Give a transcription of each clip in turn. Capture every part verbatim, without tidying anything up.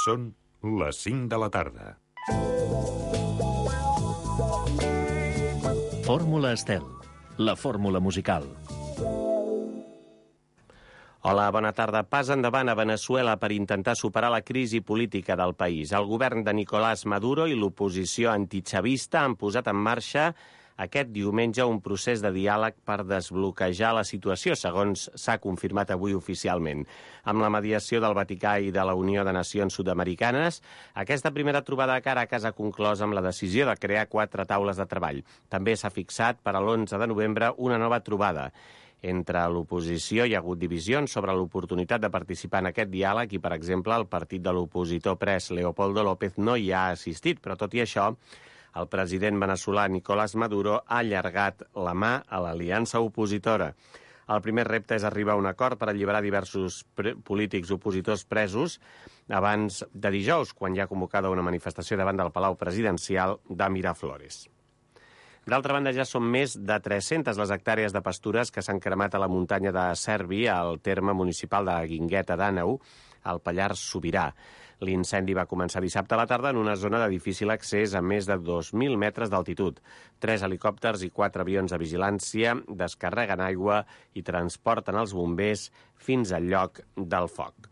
Són les cinc de la tarda. Fórmula Estel, la fórmula musical. Hola, bona tarda. Pas endavant a Veneçuela per intentar superar la crisi política del país. El govern de Nicolás Maduro i l'oposició antichavista han posat en marxa aquest diumenge un procés de diàleg per desbloquejar la situació, segons s'ha confirmat avui oficialment. Amb la mediació del Vaticà i de la Unió de Nacions Sud-Americanes, aquesta primera trobada a Caracas ha conclòs amb la decisió de crear quatre taules de treball. També s'ha fixat per a l'onze de novembre una nova trobada. Entre l'oposició hi ha hagut divisions sobre l'oportunitat de participar en aquest diàleg i, per exemple, el partit de l'opositor pres Leopoldo López no hi ha assistit, però tot i això, el president veneçolà Nicolás Maduro ha allargat la mà a l'aliança opositora. El primer repte és arribar a un acord per alliberar diversos polítics opositors presos abans de dijous, quan hi ha convocada una manifestació davant del Palau Presidencial de Miraflores. D'altra banda, ja són més de tres-centes les hectàrees de pastures que s'han cremat a la muntanya de Cervi, al terme municipal de Guingueta d'Àneu, al Pallars Sobirà. L'incendi va començar dissabte a la tarda en una zona de difícil accés a més de dos mil metres d'altitud. Tres helicòpters i quatre avions de vigilància descarreguen aigua i transporten els bombers fins al lloc del foc.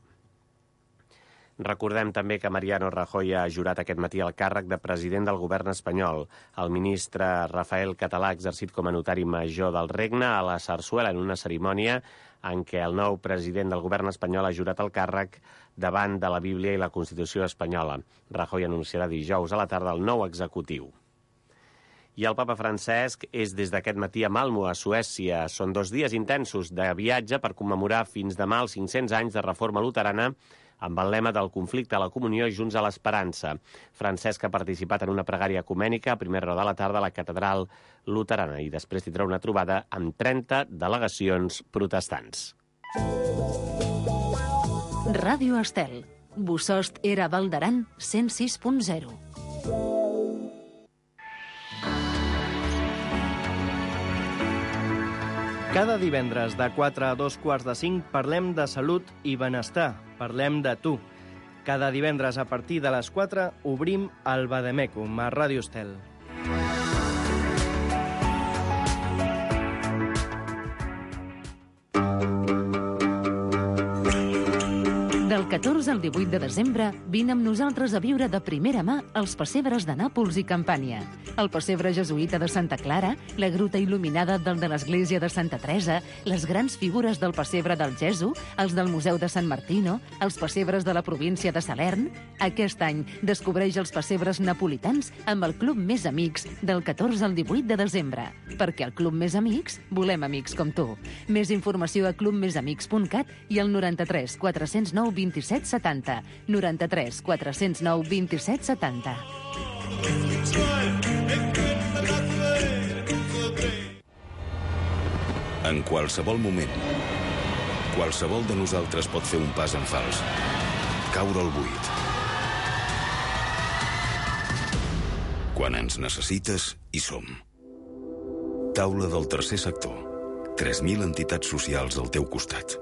Recordem també que Mariano Rajoy ha jurat aquest matí el càrrec de president del govern espanyol. El ministre Rafael Català ha exercit com a notari major del regne a la Sarsuela en una cerimònia en què el nou president del govern espanyol ha jurat el càrrec davant de la Bíblia i la Constitució espanyola. Rajoy anunciarà dijous a la tarda el nou executiu. I el papa Francesc és des d'aquest matí a Malmö, a Suècia. Són dos dies intensos de viatge per commemorar fins demà els cinc-cents anys de reforma luterana amb el lema del conflicte a la comunió i junts a l'esperança. Francesc ha participat en una pregària ecumènica a primera hora de la tarda a la catedral luterana i després tindrà una trobada amb trenta delegacions protestants. Ràdio Estel. Bosost era Val d'Aran cent sis punt zero. Cada divendres de quatre a dos quarts de cinc parlem de salut i benestar. Parlem de tu. Cada divendres a partir de les quatre obrim el Vademecum a Ràdio Estel. Del catorze al divuit de desembre, vine amb nosaltres a viure de primera mà els pessebres de Nàpols i Campània. El pessebre jesuïta de Santa Clara, la gruta il·luminada del de l'església de Santa Teresa, les grans figures del pessebre del Gesu, els del Museu de San Martino, els pessebres de la província de Salern. Aquest any descobreix els pessebres napolitans amb el Club Més Amics del catorze al divuit de desembre. Perquè al Club Més Amics volem amics com tu. Més informació a club més amics punt cat i al noranta-tres quatre-cents nou vint-i-set setanta. noranta-tres quatre-cents nou vint-i-set setanta. En qualsevol moment, qualsevol de nosaltres pot fer un pas en fals, caure al buit. Quan ens necessites, hi som. Taula del tercer sector. tres mil entitats socials al teu costat.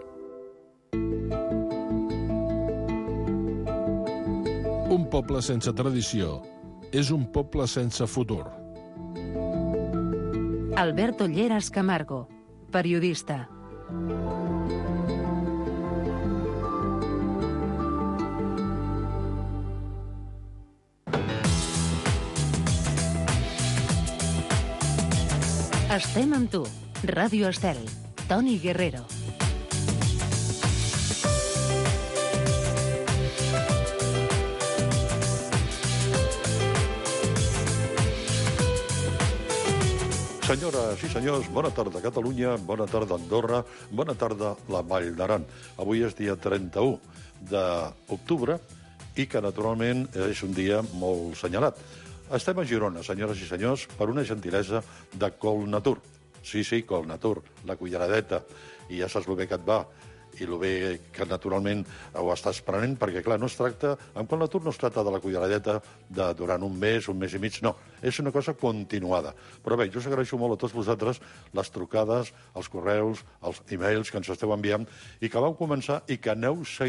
Un poble sense tradició és un poble sense futur. Alberto Lleras Camargo, periodista. Estem amb tu. Ràdio Estel. Toni Guerrero. Senyores i senyors, bona tarda Catalunya, bona tarda Andorra, bona tarda la Vall d'Aran. Avui és dia trenta-u d'octubre i que naturalment és un dia molt senyalat. Estem a Girona, senyores i senyors, per una gentilesa de Colnatur. Sí, sí, Colnatur, la culleradeta. I ja saps el bé que et va i el bé que naturalment ho estàs prenent, perquè clar, no es tracta, amb Colnatur no es tracta de la culleradeta de durant un mes, un mes i mig, no, és una cosa continuada. Però bé, jo us agraeixo molt a tots vosaltres les trucades, els correus, els e-mails que ens esteu enviant i que vau començar i que aneu seguint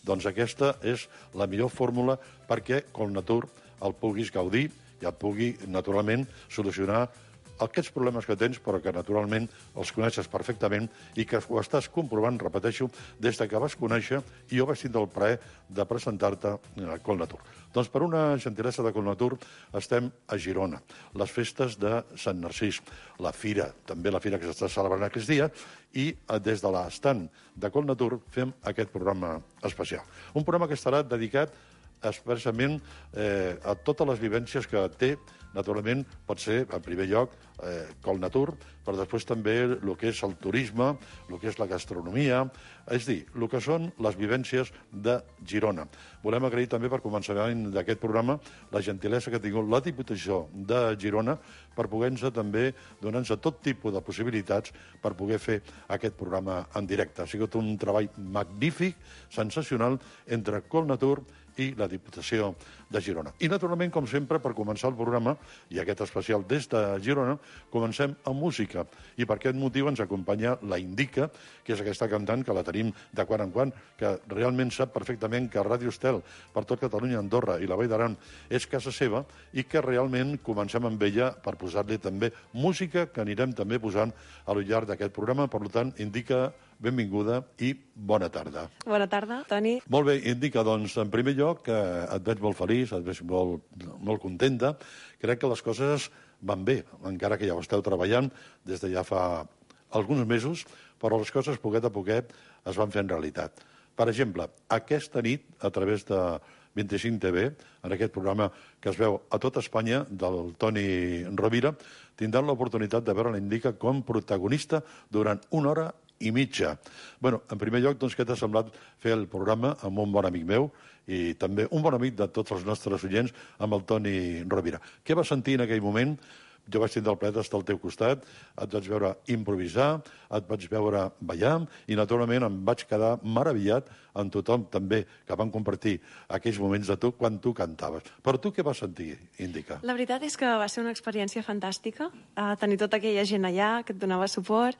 Doncs aquesta és la millor fórmula perquè Colnatur el puguis gaudir i et pugui, naturalment, solucionar aquests problemes que tens, però que naturalment els coneixes perfectament i que ho estàs comprovant, repeteixo, des que vas conèixer i jo vaig tindre el plaer de presentar-te a Colnatur. Doncs per una gentilesa de Colnatur estem a Girona, les festes de Sant Narcís, la fira, també la fira que s'està celebrant aquests dies, i des de l'estant de Colnatur fem aquest programa especial. Un programa que estarà dedicat expressament eh, a totes les vivències que té, naturalment, pot ser, en primer lloc, eh, Colnatur, però després també el que és el turisme, el que és la gastronomia, és dir, el que són les vivències de Girona. Volem agrair també, per començament d'aquest programa, la gentilesa que ha tingut la Diputació de Girona per poder-nos també donar-nos tot tipus de possibilitats per poder fer aquest programa en directe. Ha sigut un treball magnífic, sensacional, entre Colnatur i la Diputació de Girona. I, naturalment, com sempre, per començar el programa, i aquest especial des de Girona, comencem amb música. I per aquest motiu ens acompanya la Indica, que és aquesta cantant que la tenim de quan en quan, que realment sap perfectament que Ràdio Estel, per tot Catalunya, Andorra i la Vall d'Aran, és casa seva, i que realment comencem amb ella per posar-li també música que anirem també posant a lo llarg d'aquest programa. Per tant, Indica, benvinguda i bona tarda. Bona tarda, Toni. Molt bé, Indica, doncs, en primer lloc, eh, et veig molt feliç, et veig molt, molt contenta. Crec que les coses van bé, encara que ja ho esteu treballant des de ja fa alguns mesos, però les coses, poquet a poquet, es van fer en realitat. Per exemple, aquesta nit, a través de vint-i-cinc T V, en aquest programa que es veu a tot Espanya, del Toni Rovira, tindran l'oportunitat de veure la Indica com protagonista durant una hora i mitja. Bueno, en primer lloc, doncs, què t'ha semblat fer el programa amb un bon amic meu i també un bon amic de tots els nostres oients, amb el Toni Rovira? Què vas sentir en aquell moment? Jo vaig tindre el plaer d'estar al teu costat, et vaig veure improvisar, et vaig veure ballar i, naturalment, em vaig quedar meravellat amb tothom també que van compartir aquells moments de tu quan tu cantaves. Però tu què vas sentir, Indica? La veritat és que va ser una experiència fantàstica, eh, tenir tota aquella gent allà que et donava suport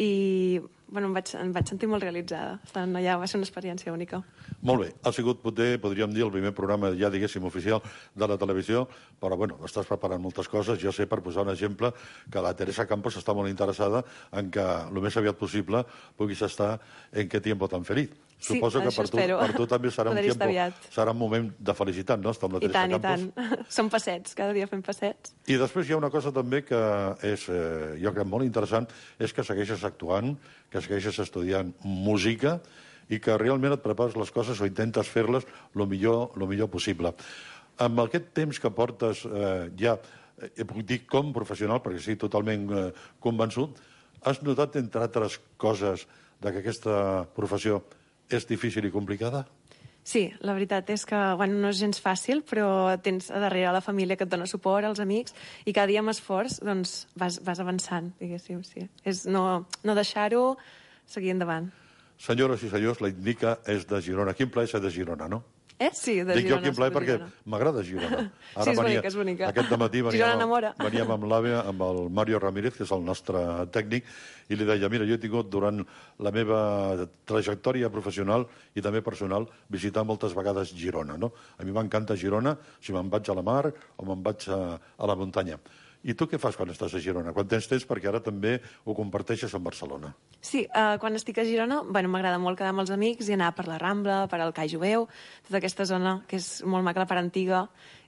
i bueno, em, vaig, em vaig sentir molt realitzada. Estant allà va ser una experiència única. Molt bé. Ha sigut, poder, podríem dir, el primer programa, ja diguéssim, oficial de la televisió, però, bueno, estàs preparant moltes coses. Jo sé, per posar un exemple, que la Teresa Campos està molt interessada en que el més aviat possible puguis estar en què tiempo tan feliz. Sí, Suposo que per tu, per tu també serà un, tiempo, serà un moment de felicitat, no?, estar amb la Teresa I tant, Campos. i tant. Som passets, cada dia fem passets. I després hi ha una cosa també que és, eh, jo crec, molt interessant, és que segueixes actuant, que segueixes estudiant música i que realment et prepares les coses o intentes fer-les el millor, lo millor possible. Amb aquest temps que portes eh, ja, eh, puc dir com professional, perquè estic totalment eh, convençut, has notat, entre altres coses, de que aquesta professió és difícil i complicada? Sí, la veritat és que bueno, no és gens fàcil, però tens a darrere la família que et dona suport, els amics, i cada dia amb esforç doncs, vas, vas avançant, diguéssim. Sí. És no, no deixar-ho, seguir endavant. Senyores i senyors, la Indica és de Girona. Quin plaer ser de Girona, no? Eh? Sí, de Dic Girona. jo quin plaer perquè m'agrada Girona. Ara sí, és venia, bonica, és bonica. Aquest dematí Girona enamora. veníem amb l'àvia, amb el Mario Ramírez, que és el nostre tècnic, i li deia, mira, jo he tingut durant la meva trajectòria professional i també personal visitar moltes vegades Girona, no? A mi m'encanta Girona, si me'n vaig a la mar o me'n vaig a, a la muntanya. I tu què fas quan estàs a Girona? Quan tens temps, perquè ara també ho comparteixes amb Barcelona. Sí, uh, quan estic a Girona, bueno, m'agrada molt quedar amb els amics i anar per la Rambla, per al Cai Jueu, tota aquesta zona que és molt maca, la part antiga,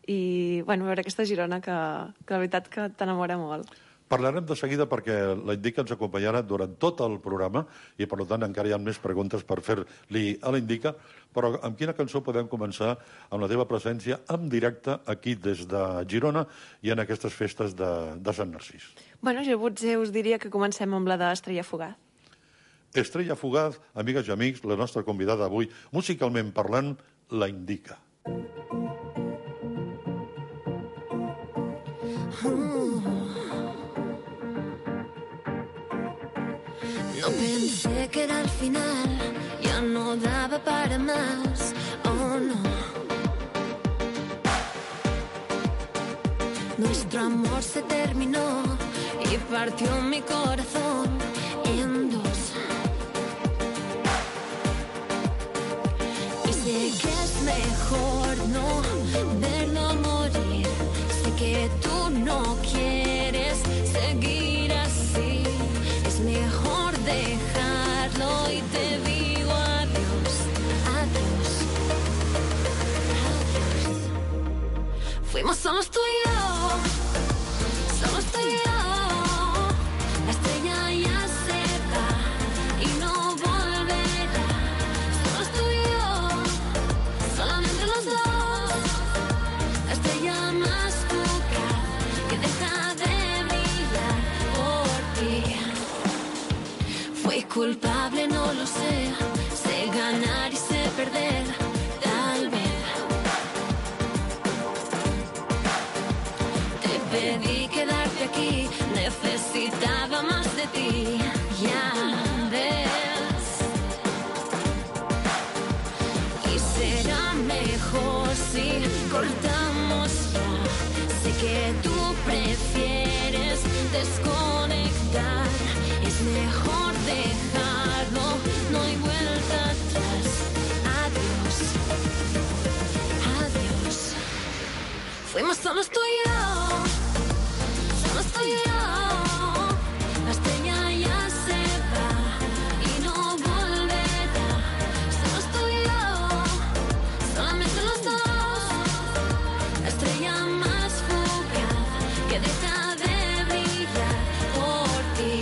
i bueno, veure aquesta Girona que, que la veritat que t'enamora molt. Parlarem de seguida perquè la Indica ens acompanyarà durant tot el programa i, per tant, encara hi ha més preguntes per fer-li a la Indica, però amb quina cançó podem començar amb la teva presència en directe aquí des de Girona i en aquestes festes de, de Sant Narcís? Bueno, jo potser us diria que comencem amb la d'Estrella Fugaz. Estrella Fugaz, amigues i amics, la nostra convidada avui, musicalment parlant, la Indica. No pensé que era el final, ya no daba para más, oh no. Nuestro amor se terminó y partió mi corazón en dos. Y se mejor no verlo morir. Sé que tú no quieres seguir así. Es mejor dejarlo y te digo adiós, adiós, adiós. Fuimos solos tú y yo, solos tú y yo. La estrella ya se va y no volverá. Solos tú y yo, solamente los dos. La estrella más fugaz que deja de brillar por ti. Fui culpable, no lo sé. Sé ganar y sé perder, tal vez. Te pedí quedarte aquí, necesitaba más de ti, ya ves. Y será mejor si cortamos ya. Sé que tú prefieres desconectar. Es mejor dejarlo, no hay vuelta atrás. Adiós, adiós. Fuimos solos tú y yo, solos tú y yo. La estrella ya se va y no volverá. Solos tú y yo, solamente los dos. La estrella más fugaz que deja de brillar por ti.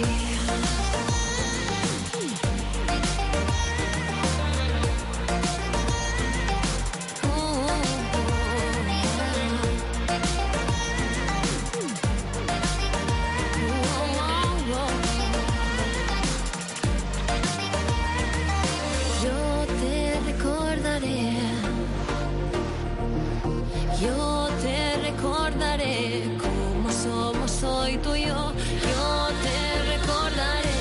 Yo te recordaré, yo te recordaré como somos hoy tú y yo. Yo te recordaré,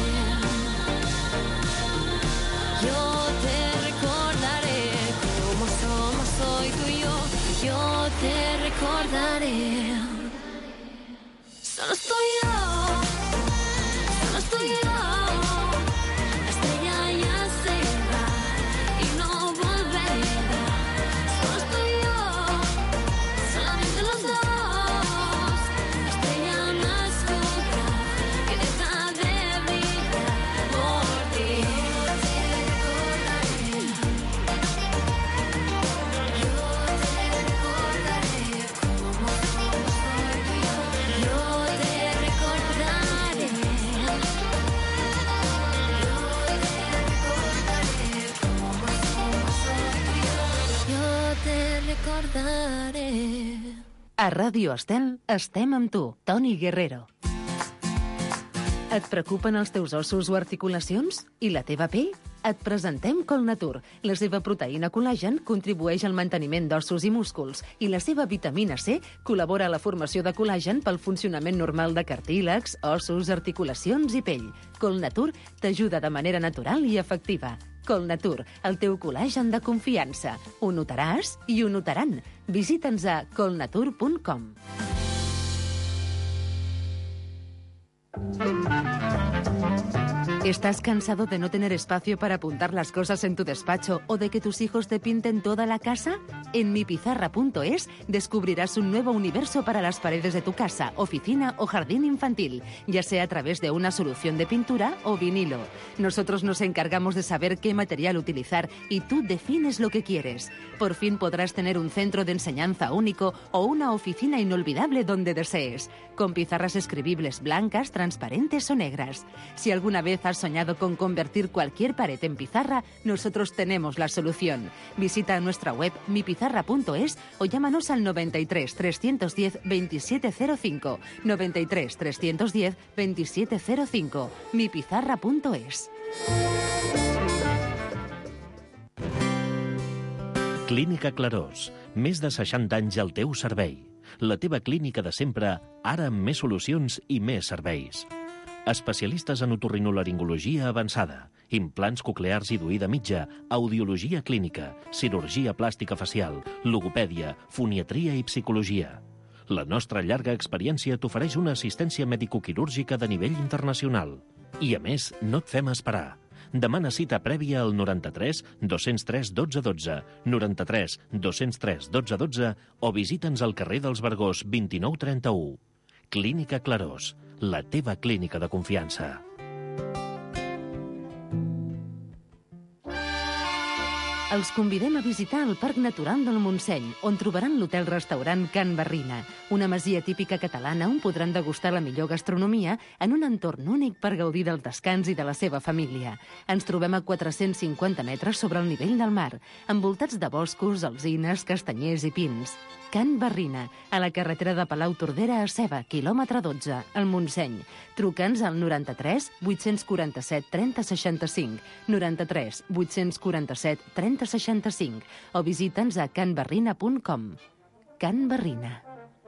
yo te recordaré como somos hoy tú y yo. Yo te recordaré. Solo estoy yo, solo estoy yo. La estrella ya se va y no volverá. Solo estoy yo, solamente los dos. La estrella más fugaz que deja de brillar por ti. Yo te recordaré, yo te recordaré como somos hoy tú y yo. Yo te recordaré, yo te recordaré. A Ràdio Estel estem amb tu, Toni Guerrero. Et preocupen els teus ossos o articulacions? I la teva pell? Et presentem Colnatur. La seva proteïna col·lagen contribueix al manteniment d'ossos i músculs i la seva vitamina C col·labora a la formació de col·lagen pel funcionament normal de cartílegs, ossos, articulacions i pell. Colnatur t'ajuda de manera natural i efectiva. Colnatur, el teu col·lagen de confiança. Ho notaràs i ho notaran. Visita'ns a colnatur punt com. ¿Estás cansado de no tener espacio para apuntar las cosas en tu despacho o de que tus hijos te pinten toda la casa? En mi pizarra punto es descubrirás un nuevo universo para las paredes de tu casa, oficina o jardín infantil, ya sea a través de una solución de pintura o vinilo. Nosotros nos encargamos de saber qué material utilizar y tú defines lo que quieres. Por fin podrás tener un centro de enseñanza único o una oficina inolvidable donde desees, con pizarras escribibles blancas, transparentes o negras. Si alguna vez has soñado con convertir cualquier pared en pizarra, nosotros tenemos la solución. Visita nuestra web mi pizarra punto es o llámanos al noventa y tres, trescientos diez, veintisiete cero cinco, noventa y tres, trescientos diez, veintisiete cero cinco, mi pizarra punto es. Clínica Clarós. Més de seixanta anys al teu servei. La teva clínica de sempre, ara amb més solucions i més serveis. Especialistes en otorrinolaringologia avançada, implants coclears i d'oïda mitja, audiologia clínica, cirurgia plàstica facial, logopèdia, foniatria i psicologia. La nostra llarga experiència t'ofereix una assistència mèdico-quirúrgica de nivell internacional. I, a més, no et fem esperar. Demana cita prèvia al noranta-tres dos-cents tres dotze dotze, noranta-tres dos-cents tres dotze dotze o visita'ns al carrer dels Vergós vint-i-nou trenta-u. Clínica Clarós, la teva clínica de confiança. Els convidem a visitar el Parc Natural del Montseny, on trobaran l'hotel-restaurant Can Barrina, una masia típica catalana on podran degustar la millor gastronomia en un entorn únic per gaudir del descans i de la seva família. Ens trobem a quatre-cents cinquanta metres sobre el nivell del mar, envoltats de boscos, alzines, castanyers i pins. Can Barrina, a la carretera de Palau-Tordera a Ceba, quilòmetre dotze, al Montseny. Truca'ns al noranta-tres vuit-cents quaranta-set trenta seixanta-cinc, noranta-tres vuit-cents quaranta-set trenta seixanta-cinc o visita'ns a can barrina punt com. Can Barrina.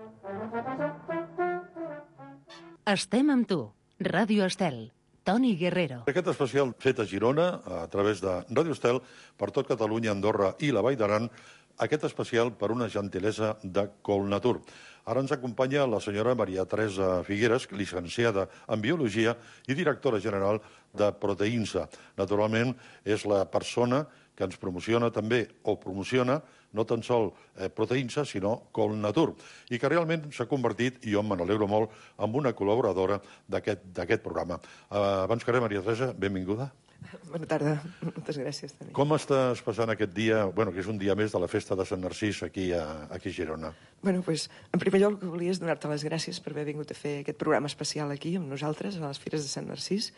Estem amb tu. Ràdio Estel. Toni Guerrero. Aquest especial fet a Girona, a través de Ràdio Estel, per tot Catalunya, Andorra i la Vall d'Aran, aquest especial per una gentilesa de Colnatur. Ara ens acompanya la senyora Maria Teresa Figueres, llicenciada en Biologia i directora general de Proteinsa. Naturalment, és la persona que ens promociona també, o promociona, no tan sol eh, Proteinsa, sinó Colnatur, i que realment s'ha convertit, i jo me n'alegro molt, en una col·laboradora d'aquest programa. Uh, abans que res, Maria Teresa, benvinguda. Bona tarda, moltes gràcies també. Com estàs passant aquest dia, bueno, que és un dia més de la festa de Sant Narcís aquí a, aquí a Girona? Bueno, pues, en primer lloc, el que volia és donar-te les gràcies per haver vingut a fer aquest programa especial aquí amb nosaltres, a les Fires de Sant Narcís.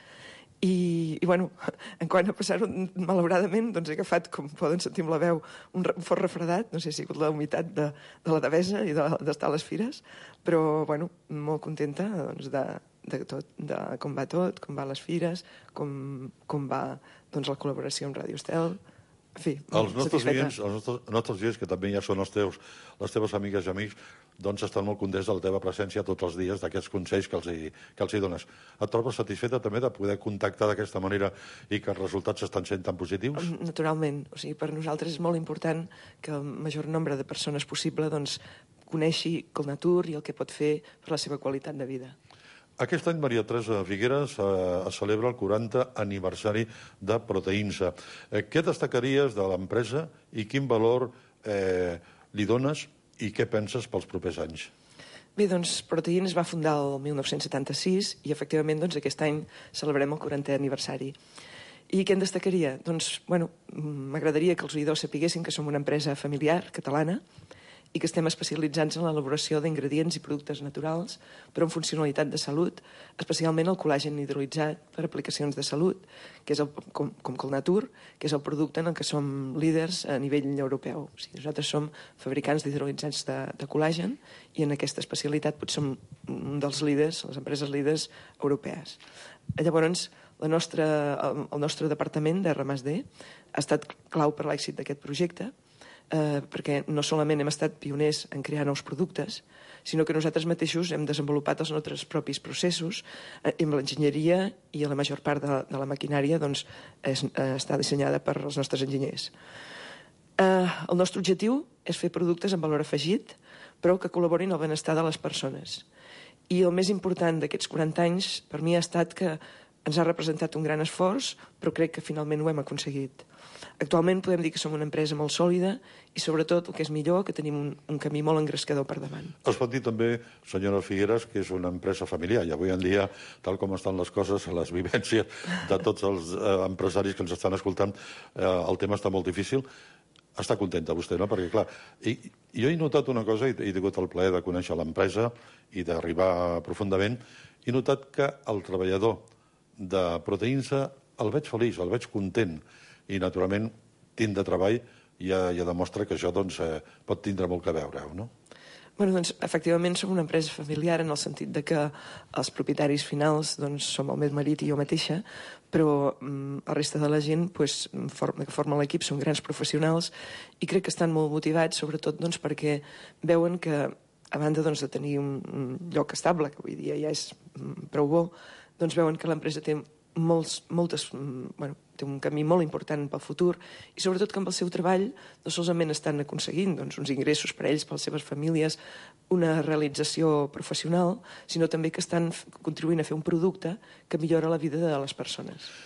I, i bueno, en quant a passar-ho, malauradament, doncs he agafat, com poden sentir amb la veu, un, un fort refredat, no sé si ha sigut la humitat de, de la devesa i d'estar de, a les fires, però, bueno, molt contenta, doncs, de, de tot, de com va tot, com va les fires, com, com va, doncs, la col·laboració amb Ràdio Estel. En fi, els nostres oients, els nostres, nostres oients, que també ja són els teus, les teves amigues i amics, doncs estan molt contents de la teva presència tots els dies, d'aquests consells que els, hi, que els hi dones. Et trobes satisfeta també de poder contactar d'aquesta manera i que els resultats estan sent tan positius? Naturalment. O sigui, per nosaltres és molt important que el major nombre de persones possible doncs, coneixi Colnatur i el que pot fer per la seva qualitat de vida. Aquest any, Maria Teresa Figueres eh, es celebra el quaranta aniversari de Proteinsa. Eh, què destacaries de l'empresa i quin valor eh, li dones i què penses pels propers anys? Bé, doncs, Protein es va fundar el mil nou-cents setanta-sis i, efectivament, doncs, aquest any celebrem el quarantè aniversari. I què en destacaria? Doncs, bueno, m'agradaria que els oïdors sapiguessin que som una empresa familiar catalana i que estem especialitzats en l'elaboració d'ingredients i productes naturals per a funcionalitat de salut, especialment el col·làgen hidrolitzat per aplicacions de salut, que és el, com, com Colnatur, que és el producte en el que som líders a nivell europeu. O sigui, nosaltres som fabricants d'hidrolitzats de, de col·làgen i en aquesta especialitat potser som un dels líders, les empreses líders europees. Llavors, la nostra, el, el nostre departament de R més D ha estat clau per l'èxit d'aquest projecte, Eh, perquè no solament hem estat pioners en crear nous productes, sinó que nosaltres mateixos hem desenvolupat els nostres propis processos eh, amb l'enginyeria i la major part de, de la maquinària doncs, és, eh, està dissenyada per els nostres enginyers. Eh, el nostre objectiu és fer productes amb valor afegit, però que col·laborin al benestar de les persones. I el més important d'aquests quaranta anys per mi ha estat que ens ha representat un gran esforç, però crec que finalment ho hem aconseguit. Actualment podem dir que som una empresa molt sòlida i, sobretot, el que és millor, que tenim un, un camí molt engrescador per davant. Es pot dir també, senyora Figueres, que és una empresa familiar. I avui en dia, tal com estan les coses, les vivències de tots els eh, empresaris que ens estan escoltant, eh, el tema està molt difícil. Està contenta vostè, no? Perquè, clar, i, jo he notat una cosa, i he tingut el plaer de conèixer l'empresa i d'arribar profundament, he notat que el treballador de Proteinsa el veig feliç, el veig content, i, naturalment, tindre treball ja, ja demostra que això doncs, eh, pot tindre molt que veure, no? Bueno, doncs, efectivament, som una empresa familiar en el sentit de que els propietaris finals doncs, som el meu marit i jo mateixa, però mm, la resta de la gent pues, form, que forma l'equip són grans professionals i crec que estan molt motivats, sobretot doncs, perquè veuen que, a banda doncs, de tenir un, un lloc estable, que avui dia ja és mm, prou bo, doncs veuen que l'empresa té molts, moltes, bueno, té un camí molt important pel futur i sobretot que amb el seu treball no solament estan aconseguint doncs, uns ingressos per a ells, per a les seves famílies, una realització professional, sinó també que estan contribuint a fer un producte que millora la vida de les persones.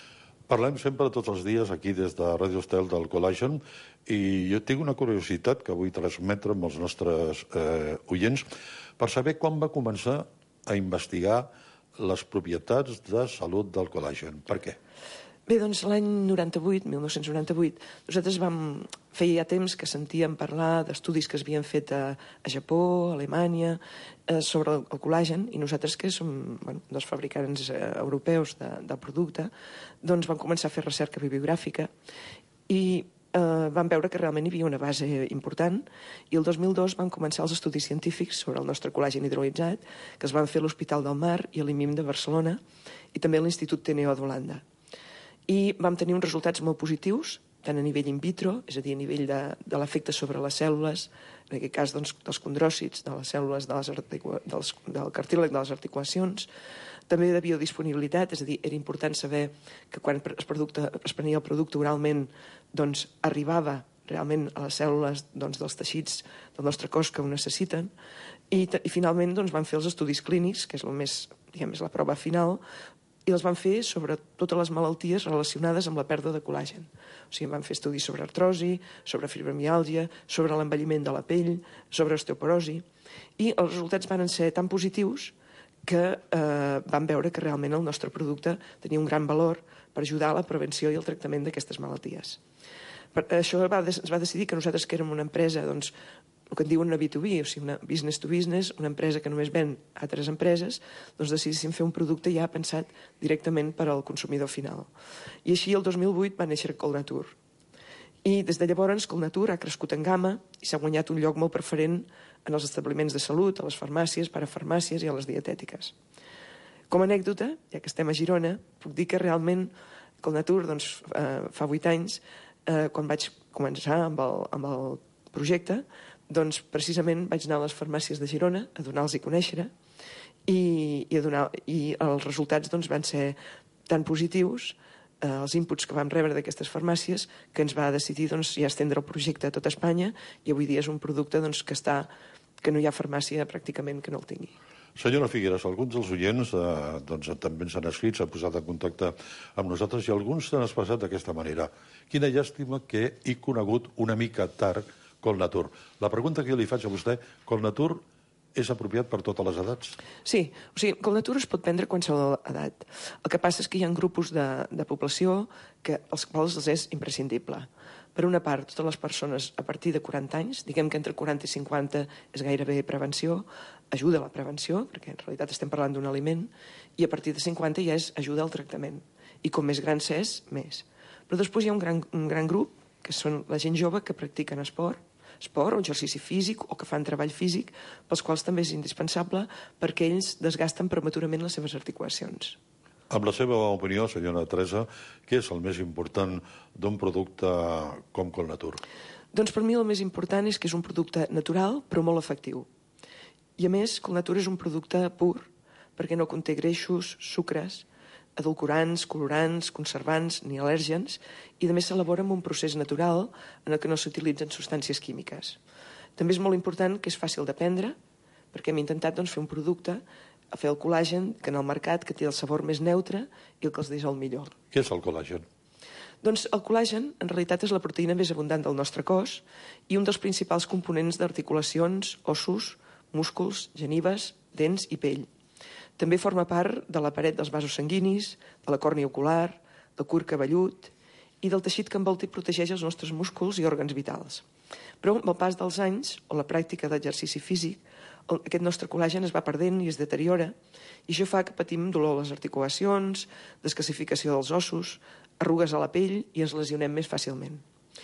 Parlem sempre tots els dies aquí des de Ràdio Estel del col·làgen i jo tinc una curiositat que vull transmetre amb els nostres eh, oients per saber quan va començar a investigar les propietats de salut del col·làgen. Per què? Bé, doncs l'any noranta-vuit, mil nou-cents noranta-vuit, nosaltres vam fer ja temps que sentíem parlar d'estudis que es havien fet a, a Japó, a Alemanya, eh, sobre el, el col·làgen, i nosaltres, que som bueno, dos fabricants eh, europeus de, del producte, doncs vam començar a fer recerca bibliogràfica i eh, vam veure que realment hi havia una base important, i el dos mil dos van començar els estudis científics sobre el nostre col·làgen hidrolitzat, que es van fer a l'Hospital del Mar i a l'I M I M de Barcelona, i també a l'Institut T N O d'Holanda. I vam tenir uns resultats molt positius, tant a nivell in vitro, és a dir, a nivell de, de l'efecte sobre les cèl·lules, en aquest cas doncs, dels condròcits, de les cèl·lules de les dels, del cartílag de les articulacions, també de biodisponibilitat, és a dir, era important saber que quan es, producte, es prenia el producte oralment doncs, arribava realment a les cèl·lules doncs, dels teixits del nostre cos que ho necessiten, i, i finalment doncs, van fer els estudis clínics, que és, el més, diguem, és la prova final, i els van fer sobre totes les malalties relacionades amb la pèrdua de col·làgen. O sigui, van fer estudis sobre artrosi, sobre fibromiàlgia, sobre l'envelliment de la pell, sobre osteoporosi, i els resultats van ser tan positius que eh, van veure que realment el nostre producte tenia un gran valor per ajudar a la prevenció i el tractament d'aquestes malalties. Per això va, es va decidir que nosaltres, que érem una empresa, doncs, el que en diuen una B to B, o sigui, una business to business, una empresa que només ven a altres empreses, doncs decidíssim fer un producte ja pensat directament per al consumidor final. I així el dos mil vuit va néixer Colnatur. I des de llavors Colnatur ha crescut en gamma i s'ha guanyat un lloc molt preferent en els establiments de salut, a les farmàcies, parafarmàcies i a les dietètiques. Com a anècdota, ja que estem a Girona, puc dir que realment Colnatur, doncs, eh, fa vuit anys, eh, quan vaig començar amb el, amb el projecte, doncs precisament vaig anar a les farmàcies de Girona a donar-los a conèixer i, i, a donar, i els resultats doncs, van ser tan positius, eh, els inputs que vam rebre d'aquestes farmàcies, que ens va decidir doncs, ja estendre el projecte a tot Espanya, i avui dia és un producte doncs, que, està, que no hi ha farmàcia pràcticament que no el tingui. Senyora Figueras, alguns dels oients eh, doncs, també ens han escrit, s'han posat en contacte amb nosaltres i alguns s'han expressat d'aquesta manera. Quina llàstima que he conegut una mica tard Colnatur. La pregunta que jo li faig a vostè, Colnatur és apropiat per totes les edats? Sí, o sigui, Colnatur es pot prendre a qualsevol edat. El que passa és que hi ha grupos de, de població que els quals els és imprescindible. Per una part, totes les persones a partir de quaranta anys, diguem que entre quaranta i cinquanta és gairebé prevenció, ajuda a la prevenció, perquè en realitat estem parlant d'un aliment, i a partir de cinquanta ja és ajuda al tractament. I com més gran s'és, més. Però després hi ha un gran, un gran grup, que són la gent jove que practiquen esport, esport o exercici físic o que fan treball físic, pels quals també és indispensable perquè ells desgasten prematurament les seves articulacions. Amb la seva opinió, senyora Teresa, què és el més important d'un producte com Colnatur? Doncs per mi el més important és que és un producte natural però molt efectiu. I a més, Colnatur és un producte pur perquè no conté greixos, sucres, edulcorants, colorants, conservants ni al·lèrgens, i a més s'elabora amb un procés natural en el que no s'utilitzen substàncies químiques. També és molt important que és fàcil de prendre, perquè hem intentat doncs, fer un producte, a fer el col·làgen, que en el mercat que té el sabor més neutre i el que els dissol millor. Què és el col·làgen? Doncs el col·làgen en realitat és la proteïna més abundant del nostre cos i un dels principals components d'articulacions, ossos, músculs, genives, dents i pell. També forma part de la paret dels vasos sanguinis, de la còrnia ocular, del cuir cabellut i del teixit que envolta i protegeix els nostres músculs i òrgans vitals. Però amb el pas dels anys, o la pràctica d'exercici físic, aquest nostre col·làgen es va perdent i es deteriora, i això fa que patim dolor a les articulacions, descalcificació dels ossos, arrugues a la pell i ens lesionem més fàcilment.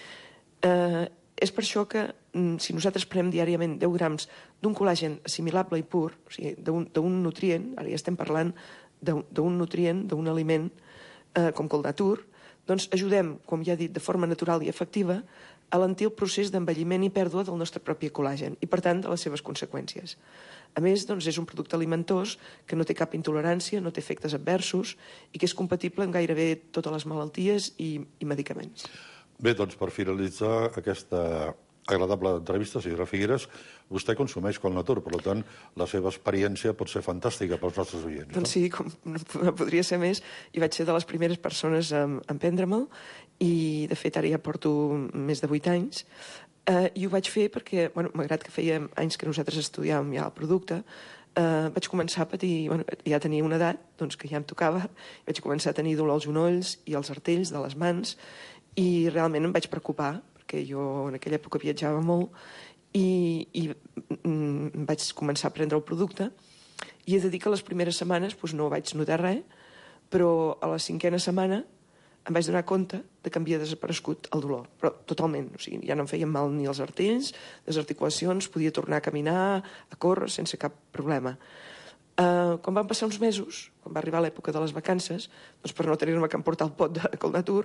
Eh, és per això que si nosaltres prenem diàriament deu grams d'un col·làgen assimilable i pur, o sigui, d'un nutrient, ara ja estem parlant d'un nutrient, d'un aliment eh, com Colnatur, doncs ajudem, com ja he dit, de forma natural i efectiva, a alentir el procés d'envelliment i pèrdua del nostre propi col·làgen i, per tant, de les seves conseqüències. A més, doncs, és un producte alimentós que no té cap intolerància, no té efectes adversos i que és compatible amb gairebé totes les malalties i, i medicaments. Bé, doncs per finalitzar aquesta agradable entrevista, Isidre Figueres. Vostè consumeix Colnatur, per tant, la seva experiència pot ser fantàstica pels nostres oients. Doncs sí, com no podria ser més, i vaig ser de les primeres persones a, a prendre-me'l, i de fet ara ja porto més de vuit anys, eh, i ho vaig fer perquè, bueno, malgrat que feia anys que nosaltres estudiàvem ja el producte, eh, vaig començar a patir, bueno, ja tenia una edat, doncs que ja em tocava, vaig començar a tenir dolor als genolls i als artells de les mans, i realment em vaig preocupar, perquè jo en aquella època viatjava molt, i, i mm, vaig començar a prendre el producte, i he de dir que les primeres setmanes doncs, no vaig notar res, però a la cinquena setmana em vaig donar compte de que havia desaparegut el dolor, però totalment, o sigui, ja no em feien mal ni els artells, les articulacions, podia tornar a caminar, a córrer, sense cap problema. Uh, quan van passar uns mesos, quan va arribar l'època de les vacances, doncs per no tenir-me que emportar el pot de Colnatur,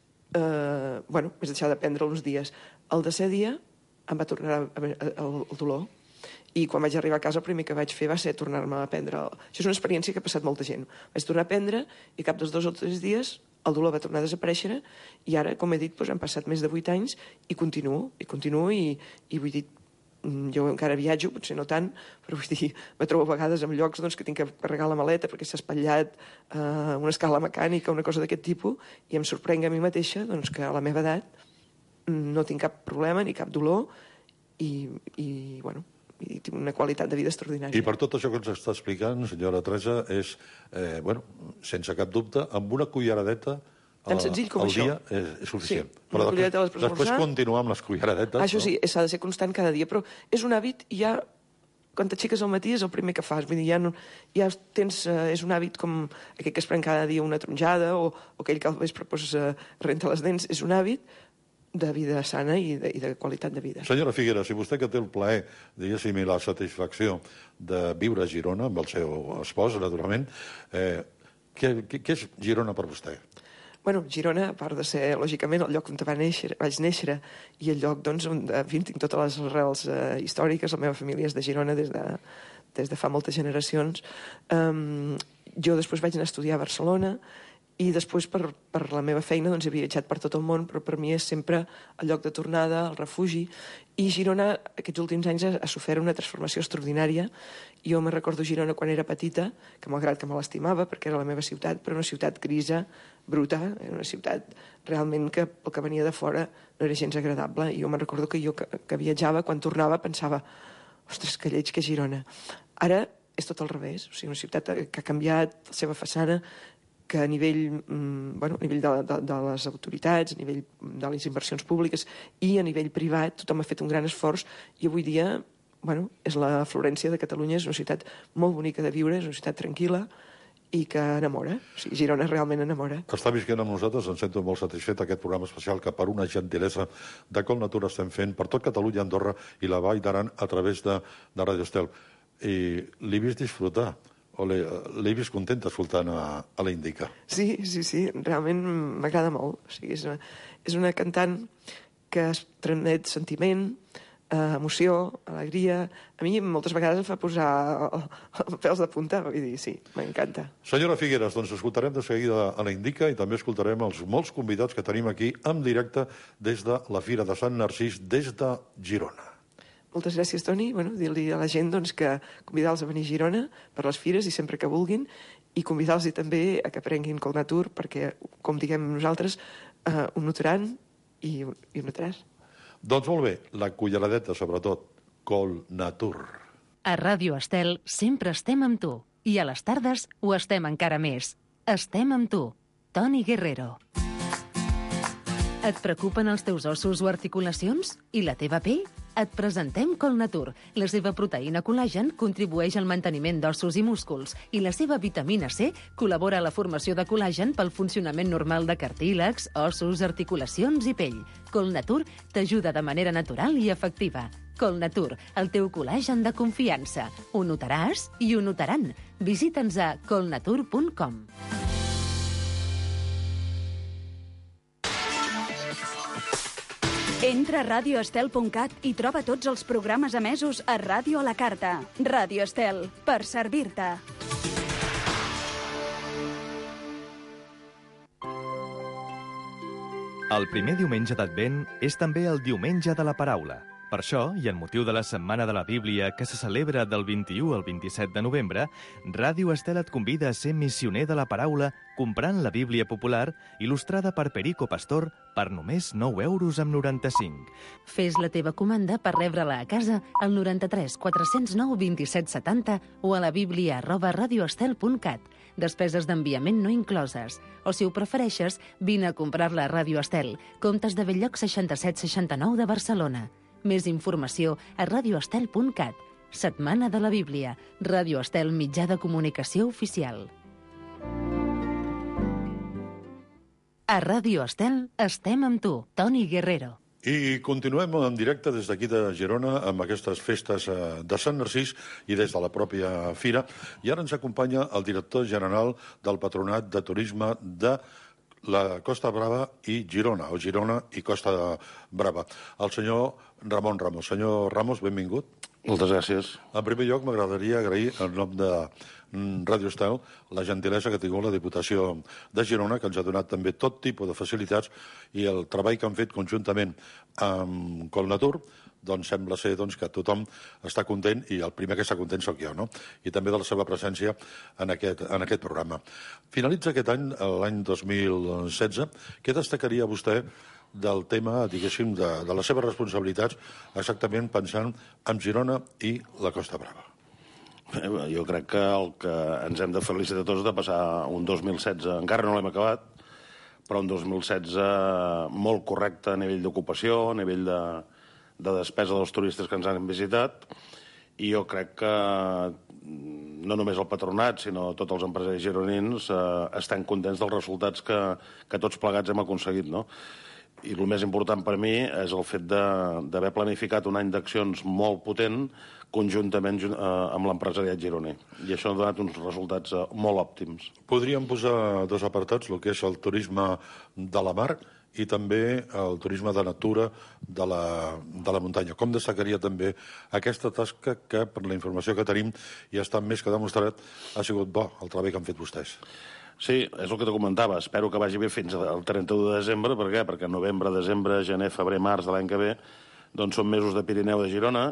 Uh, bueno, vaig deixar de prendre uns dies. El desè dia em va tornar el, el dolor, i quan vaig arribar a casa el primer que vaig fer va ser tornar-me a prendre. Això és una experiència que ha passat molta gent. Vaig tornar a prendre i cap dels dos o tres dies el dolor va tornar a desaparèixer, i ara, com he dit, doncs, han passat més de vuit anys i continuo, i continuo, i, i vull dir, jo encara viatjo, potser no tant, però vull dir, me trobo a vegades en llocs doncs, que tinc que carregar la maleta perquè s'ha espatllat eh, una escala mecànica, una cosa d'aquest tipus, i em sorprenc a mi mateixa doncs, que a la meva edat no tinc cap problema ni cap dolor, i, i bueno, i tinc una qualitat de vida extraordinària. I per tot això que ens està explicant, senyora Teresa, és, eh, bueno, sense cap dubte, amb una culleradeta tan senzill com el això. dia és, és suficient. Sí, però una després, cullereta després continuar amb les culleradetes. Això no? sí, s'ha de ser constant cada dia, però és un hàbit i ja, quan t'aixeques al matí és el primer que fas. Vull dir, ja, no, ja tens, eh, és un hàbit com aquell que es pren cada dia una tronjada, o, o aquell que al vespre pues, eh, renta les dents. És un hàbit de vida sana i de, i de qualitat de vida. Senyora Figueres, si vostè que té el plaer, diguéssim, i la satisfacció de viure a Girona, amb el seu espòs, naturalment, eh, què, què, què és Girona per vostè? Bueno, Girona, a part de ser, lògicament, el lloc on va néixer, vaig néixer, i el lloc doncs, on en fi, tinc totes les arrels eh, històriques, la meva família és de Girona des de, des de fa moltes generacions. Um, jo després vaig anar a estudiar a Barcelona, i després per, per la meva feina doncs, he viatjat per tot el món, però per mi és sempre el lloc de tornada, el refugi, i Girona aquests últims anys ha, ha sofert una transformació extraordinària. Jo me recordo Girona quan era petita, que malgrat que me l'estimava perquè era la meva ciutat, però una ciutat grisa, bruta, era una ciutat realment que el que venia de fora no era gens agradable, i jo me recordo que jo que, que viatjava, quan tornava pensava, ostres, que lleig que Girona. Ara és tot al revés, o sigui, una ciutat que ha canviat la seva façana, que a nivell, bueno, a nivell de, de, de les autoritats, a nivell de les inversions públiques i a nivell privat, tothom ha fet un gran esforç, i avui dia, bueno, és la Florència de Catalunya, és una ciutat molt bonica de viure, és una ciutat tranquil·la i que enamora. O sigui, Girona realment enamora. Està visquent amb nosaltres, em sento molt satisfet aquest programa especial que per una gentilesa de Colnatur estem fent per tot Catalunya, Andorra i la Vall d'Aran a través de, de Radio Estel. I l'he vist disfrutar, o l'he vist contenta escoltant a, a la Indica. Sí, sí, sí, realment m'agrada molt. O sigui, és, una, és una cantant que es transmet sentiment, eh, emoció, alegria. A mi moltes vegades em fa posar els pèls de punta, vull dir, sí, m'encanta. Senyora Figueres, doncs escoltarem de seguida a la Indica i també escoltarem els molts convidats que tenim aquí en directe des de la Fira de Sant Narcís, des de Girona. Moltes gràcies, Toni. Bueno, dir-li a la gent doncs, que convidar-los a venir a Girona per les fires i sempre que vulguin, i convidar-los també a que prenguin Colnatur perquè, com diguem nosaltres, eh, ho notaran i, i ho notaràs. Doncs molt bé, la culleradeta, sobretot, Colnatur. A Ràdio Estel sempre estem amb tu, i a les tardes ho estem encara més. Estem amb tu, Toni Guerrero. Et preocupen els teus ossos o articulacions? I la teva pell? Et presentem Colnatur. La seva proteïna col·lagen contribueix al manteniment d'ossos i músculs i la seva vitamina C col·labora a la formació de col·lagen pel funcionament normal de cartílags, ossos, articulacions i pell. Colnatur t'ajuda de manera natural i efectiva. Colnatur, el teu col·lagen de confiança. Ho notaràs i ho notaran. Visita'ns a colnatur punt com. Entra a radio estel punt cat i troba tots els programes emesos a Ràdio a la Carta. Ràdio Estel, per servir-te. El primer diumenge d'Advent és també el diumenge de la paraula. Per això, i en motiu de la Setmana de la Bíblia, que se celebra del vint-i-u al vint-i-set de novembre, Ràdio Estel et convida a ser missioner de la paraula comprant la Bíblia popular il·lustrada per Perico Pastor per només nou euros amb noranta-cinc. Fes la teva comanda per rebre-la a casa al noranta-tres quatre cents nou vint-i-set setanta o a la bíblia arroba radioestel punt cat. Despeses d'enviament no incloses. O, si ho prefereixes, vine a comprar-la a Ràdio Estel, Comtes de Belllloc seixanta-set seixanta-nou de Barcelona. Més informació a radioestel punt cat. Setmana de la Bíblia. Ràdio Estel, mitjà de comunicació oficial. A Ràdio Estel estem amb tu, Toni Guerrero. I continuem en directe des d'aquí de Girona amb aquestes festes de Sant Narcís i des de la pròpia fira. I ara ens acompanya el director general del Patronat de Turisme de la Costa Brava i Girona, o Girona i Costa Brava. El senyor Ramon Ramos. Senyor Ramos, benvingut. Moltes gràcies. En primer lloc, m'agradaria agrair en nom de Ràdio Estel la gentilesa que ha tingut la Diputació de Girona, que ens ha donat també tot tipus de facilitats, i el treball que han fet conjuntament amb Colnatur, doncs sembla ser doncs, que tothom està content, i el primer que està content sóc jo, no? I també de la seva presència en aquest, en aquest programa. Finalitza aquest any, l'any dos mil setze. Què destacaria vostè del tema, diguéssim, de, de les seves responsabilitats, exactament pensant en Girona i la Costa Brava? Jo crec que el que ens hem de felicitar tots de passar un dos mil setze, encara no l'hem acabat, però un dos mil setze molt correcte a nivell d'ocupació, a nivell de, de despesa dels turistes que ens han visitat, i jo crec que no només el patronat, sinó tots els empresaris gironins eh, estan contents dels resultats que, que tots plegats hem aconseguit, no? I el més important per mi és el fet d'haver planificat un any d'accions molt potent conjuntament eh, amb l'empresariat gironí. I això ha donat uns resultats eh, molt òptims. Podríem posar dos apartats, el que és el turisme de la mar i també el turisme de natura de la, de la muntanya. Com destacaria també aquesta tasca que, per la informació que tenim, i està més que demostrat, ha sigut bo el treball que han fet vostès? Sí, és el que te comentava. Espero que vagi bé fins al trenta-u de desembre. Per què? Perquè novembre, desembre, gener, febrer, març de l'any que ve doncs són mesos de Pirineu de Girona.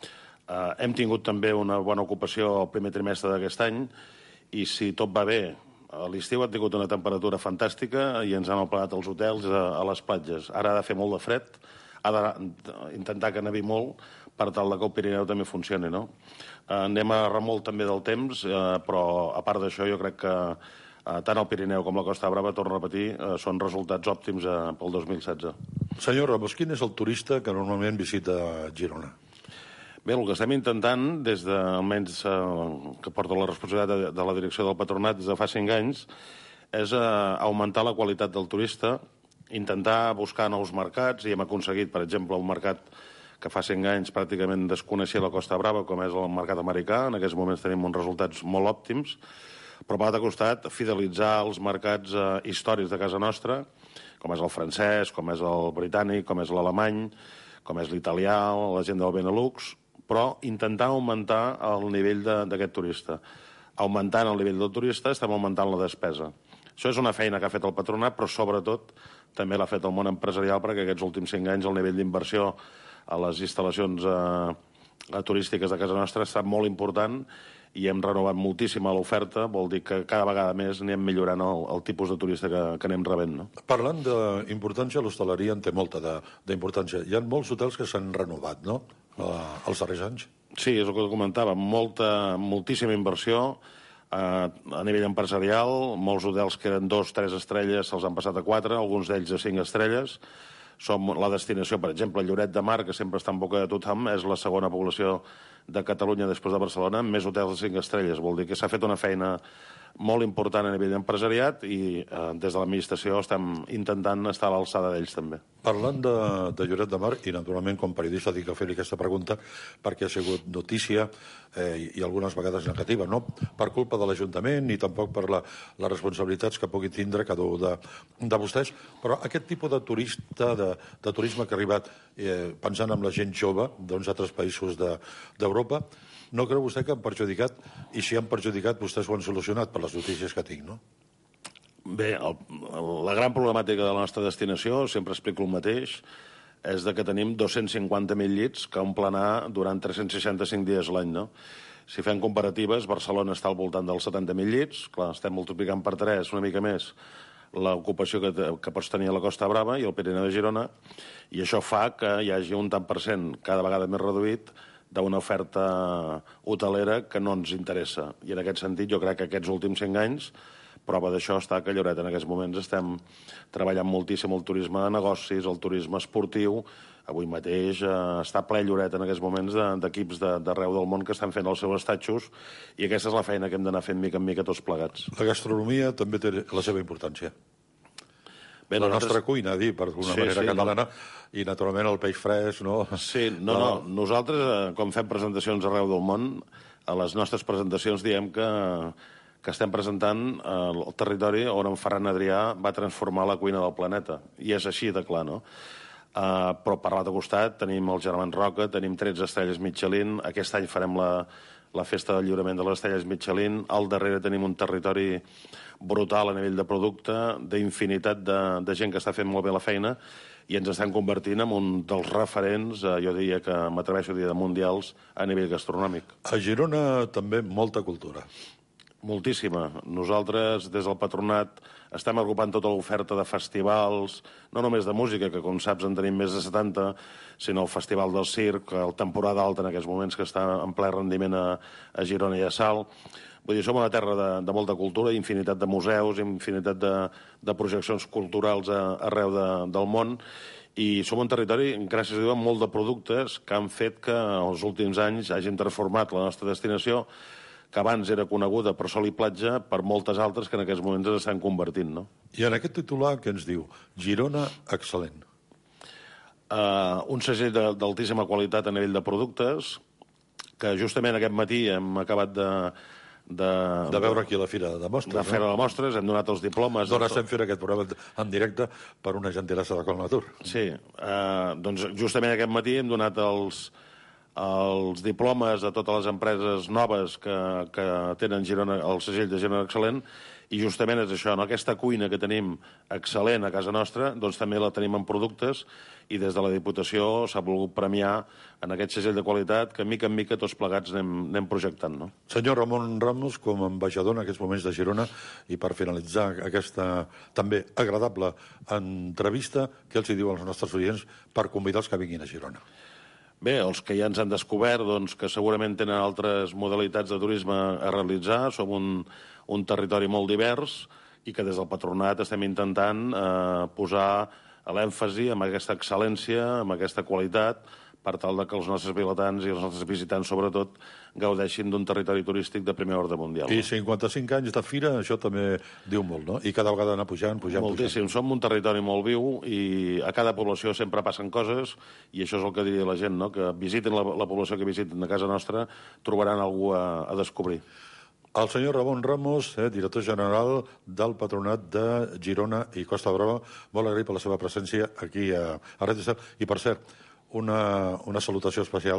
Eh, hem tingut també una bona ocupació el primer trimestre d'aquest any, i si tot va bé, a l'estiu ha tingut una temperatura fantàstica i ens han empleat els hotels a, a les platges. Ara ha de fer molt de fred, ha d'intentar que nevi molt per tal que el Pirineu també funcioni, no? Eh, anem a remolc també del temps, eh, però a part d'això jo crec que eh, tant el Pirineu com la Costa Brava, torno a repetir, eh, són resultats òptims eh, pel dos mil setze. Senyor Ramos, quin és el turista que normalment visita Girona? Bé, el que estem intentant, des de, almenys eh, que porta la responsabilitat de, de la direcció del patronat des de fa cinc anys, és eh, augmentar la qualitat del turista, intentar buscar nous mercats, i hem aconseguit, per exemple, un mercat que fa cinc anys pràcticament desconeixia la Costa Brava, com és el mercat americà. En aquests moments tenim uns resultats molt òptims, però per l'altre costat, fidelitzar els mercats eh, històrics de casa nostra, com és el francès, com és el britànic, com és l'alemany, com és l'italià, la gent del Benelux, però intentar augmentar el nivell d'aquest turista. Augmentant el nivell del turista estem augmentant la despesa. Això és una feina que ha fet el patronat, però sobretot també l'ha fet el món empresarial, perquè aquests últims cinc anys el nivell d'inversió a les instal·lacions eh, turístiques de casa nostra ha estat molt important, i hem renovat moltíssim l'oferta. Vol dir que cada vegada més anem millorant el, el tipus de turista que, que anem rebent, no? Parlant d'importància, l'hostaleria en té molta d'importància. Hi ha molts hotels que s'han renovat, no?, els darrers anys. Sí, és el que comentava. Molta, moltíssima inversió eh, a nivell empresarial. Molts hotels que eren dos, tres estrelles se'ls han passat a quatre, alguns d'ells a cinc estrelles. Som la destinació, per exemple, Lloret de Mar, que sempre està en boca de tothom, és la segona població de Catalunya després de Barcelona, amb més hotels de cinc estrelles. Vol dir que s'ha fet una feina molt important a nivell d'empresariat, i eh, des de l'administració estem intentant estar a l'alçada d'ells també. Parlant de, de Lloret de Mar, i naturalment com a periodista dic que fer-li aquesta pregunta perquè ha sigut notícia eh, i algunes vegades negativa, no per culpa de l'Ajuntament ni tampoc per la, les responsabilitats que pugui tindre cada un de, de vostès, però aquest tipus de turista, de, de turisme que ha arribat eh, pensant en la gent jove d'uns altres països d'Europa, de, no creu vostè que han perjudicat? I si han perjudicat, vostès ho han solucionat per les notícies que tinc, no? Bé, el, la gran problemàtica de la nostra destinació, sempre explico el mateix, és de que tenim dos-cents cinquanta mil llits que omplen durant tres-cents seixanta-cinc dies l'any, no? Si fem comparatives, Barcelona està al voltant dels setanta mil llits, clar, estem multiplicant per tres, una mica més, l'ocupació que, que pots tenir a la Costa Brava i al Pirineu de Girona, i això fa que hi hagi un tant per cent cada vegada més reduït d'una oferta hotelera que no ens interessa. I en aquest sentit jo crec que aquests últims cinc anys, prova d'això està que a Lloret en aquests moments estem treballant moltíssim el turisme de negocis, el turisme esportiu. Avui mateix eh, està ple Lloret en aquests moments d'equips de, d'arreu del món que estan fent els seus estatxos, i aquesta és la feina que hem d'anar fent mica en mica tots plegats. La gastronomia també té la seva importància. Bé, la nosaltres... nostra cuina, dir, per d'alguna sí, manera sí, catalana, no. I naturalment el peix fresc, no? Sí, no, no. Nosaltres, eh, quan fem presentacions arreu del món, a les nostres presentacions diem que, que estem presentant eh, el territori on en Ferran Adrià va transformar la cuina del planeta. I és així de clar, no? Uh, però per l'altre costat tenim els germans Roca, tenim tretze estrelles Michelin, aquest any farem la, la festa del lliurament de les estrelles Michelin, al darrere tenim un territori brutal a nivell de producte, d'infinitat de, de gent que està fent molt bé la feina, i ens estan convertint en un dels referents, uh, jo diria que m'atreveixo a dir de mundials, a nivell gastronòmic. A Girona també molta cultura. Moltíssima. Nosaltres, des del Patronat, estem agrupant tota l'oferta de festivals, no només de música, que com saps en tenim més de setanta, sinó el Festival del Circ, el Temporada Alta en aquests moments, que està en ple rendiment a, a Girona i a Salt. Vull dir, som una terra de, de molta cultura, infinitat de museus, infinitat de, de projeccions culturals a, arreu de, del món, i som un territori, gràcies a Déu, amb molt de productes que han fet que els últims anys hagin transformat la nostra destinació, que abans era coneguda per sol i platja, per moltes altres que en aquests moments ens estan convertint, no? I en aquest titular què ens diu? Girona excel·lent. Uh, un segell d'altíssima qualitat a nivell de productes, que justament aquest matí hem acabat de... De, de veure aquí a la Fira de Mostres. De fer no? de Mostres, hem donat els diplomes... Doncs estem fent aquest programa en directe per una gentilesa de Colnatur. Sí, uh, doncs justament aquest matí hem donat els... els diplomes a totes les empreses noves que, que tenen Girona, el segell de Girona Excel·lent, i justament és això, no? Aquesta cuina que tenim excel·lent a casa nostra, doncs també la tenim en productes, i des de la Diputació s'ha volgut premiar en aquest segell de qualitat que mica en mica tots plegats anem, anem projectant, no? Senyor Ramon Ramos, com a ambaixador en aquests moments de Girona, i per finalitzar aquesta també agradable entrevista, què els diu als nostres oients per convidar els que vinguin a Girona? Bé, els que ja ens han descobert, doncs, que segurament tenen altres modalitats de turisme a realitzar, som un, un territori molt divers i que des del Patronat estem intentant eh, posar l'èmfasi en aquesta excel·lència, en aquesta qualitat, per tal de que els nostres vilatans i els nostres visitants, sobretot, gaudeixin d'un territori turístic de primer ordre mundial. I cinquanta-cinc anys de fira, això també diu molt, no? I cada vegada anar pujant, pujant, Moltíssim. pujant. Som un territori molt viu i a cada població sempre passen coses, i això és el que diria la gent, no? Que visiten la, la població que visiten a casa nostra, trobaran algú a, a descobrir. El senyor Ramon Ramos, eh, director general del Patronat de Girona i Costa Brava, molt agraït per la seva presència aquí a, a Ràdio Estel. I, per cert, una, una salutació especial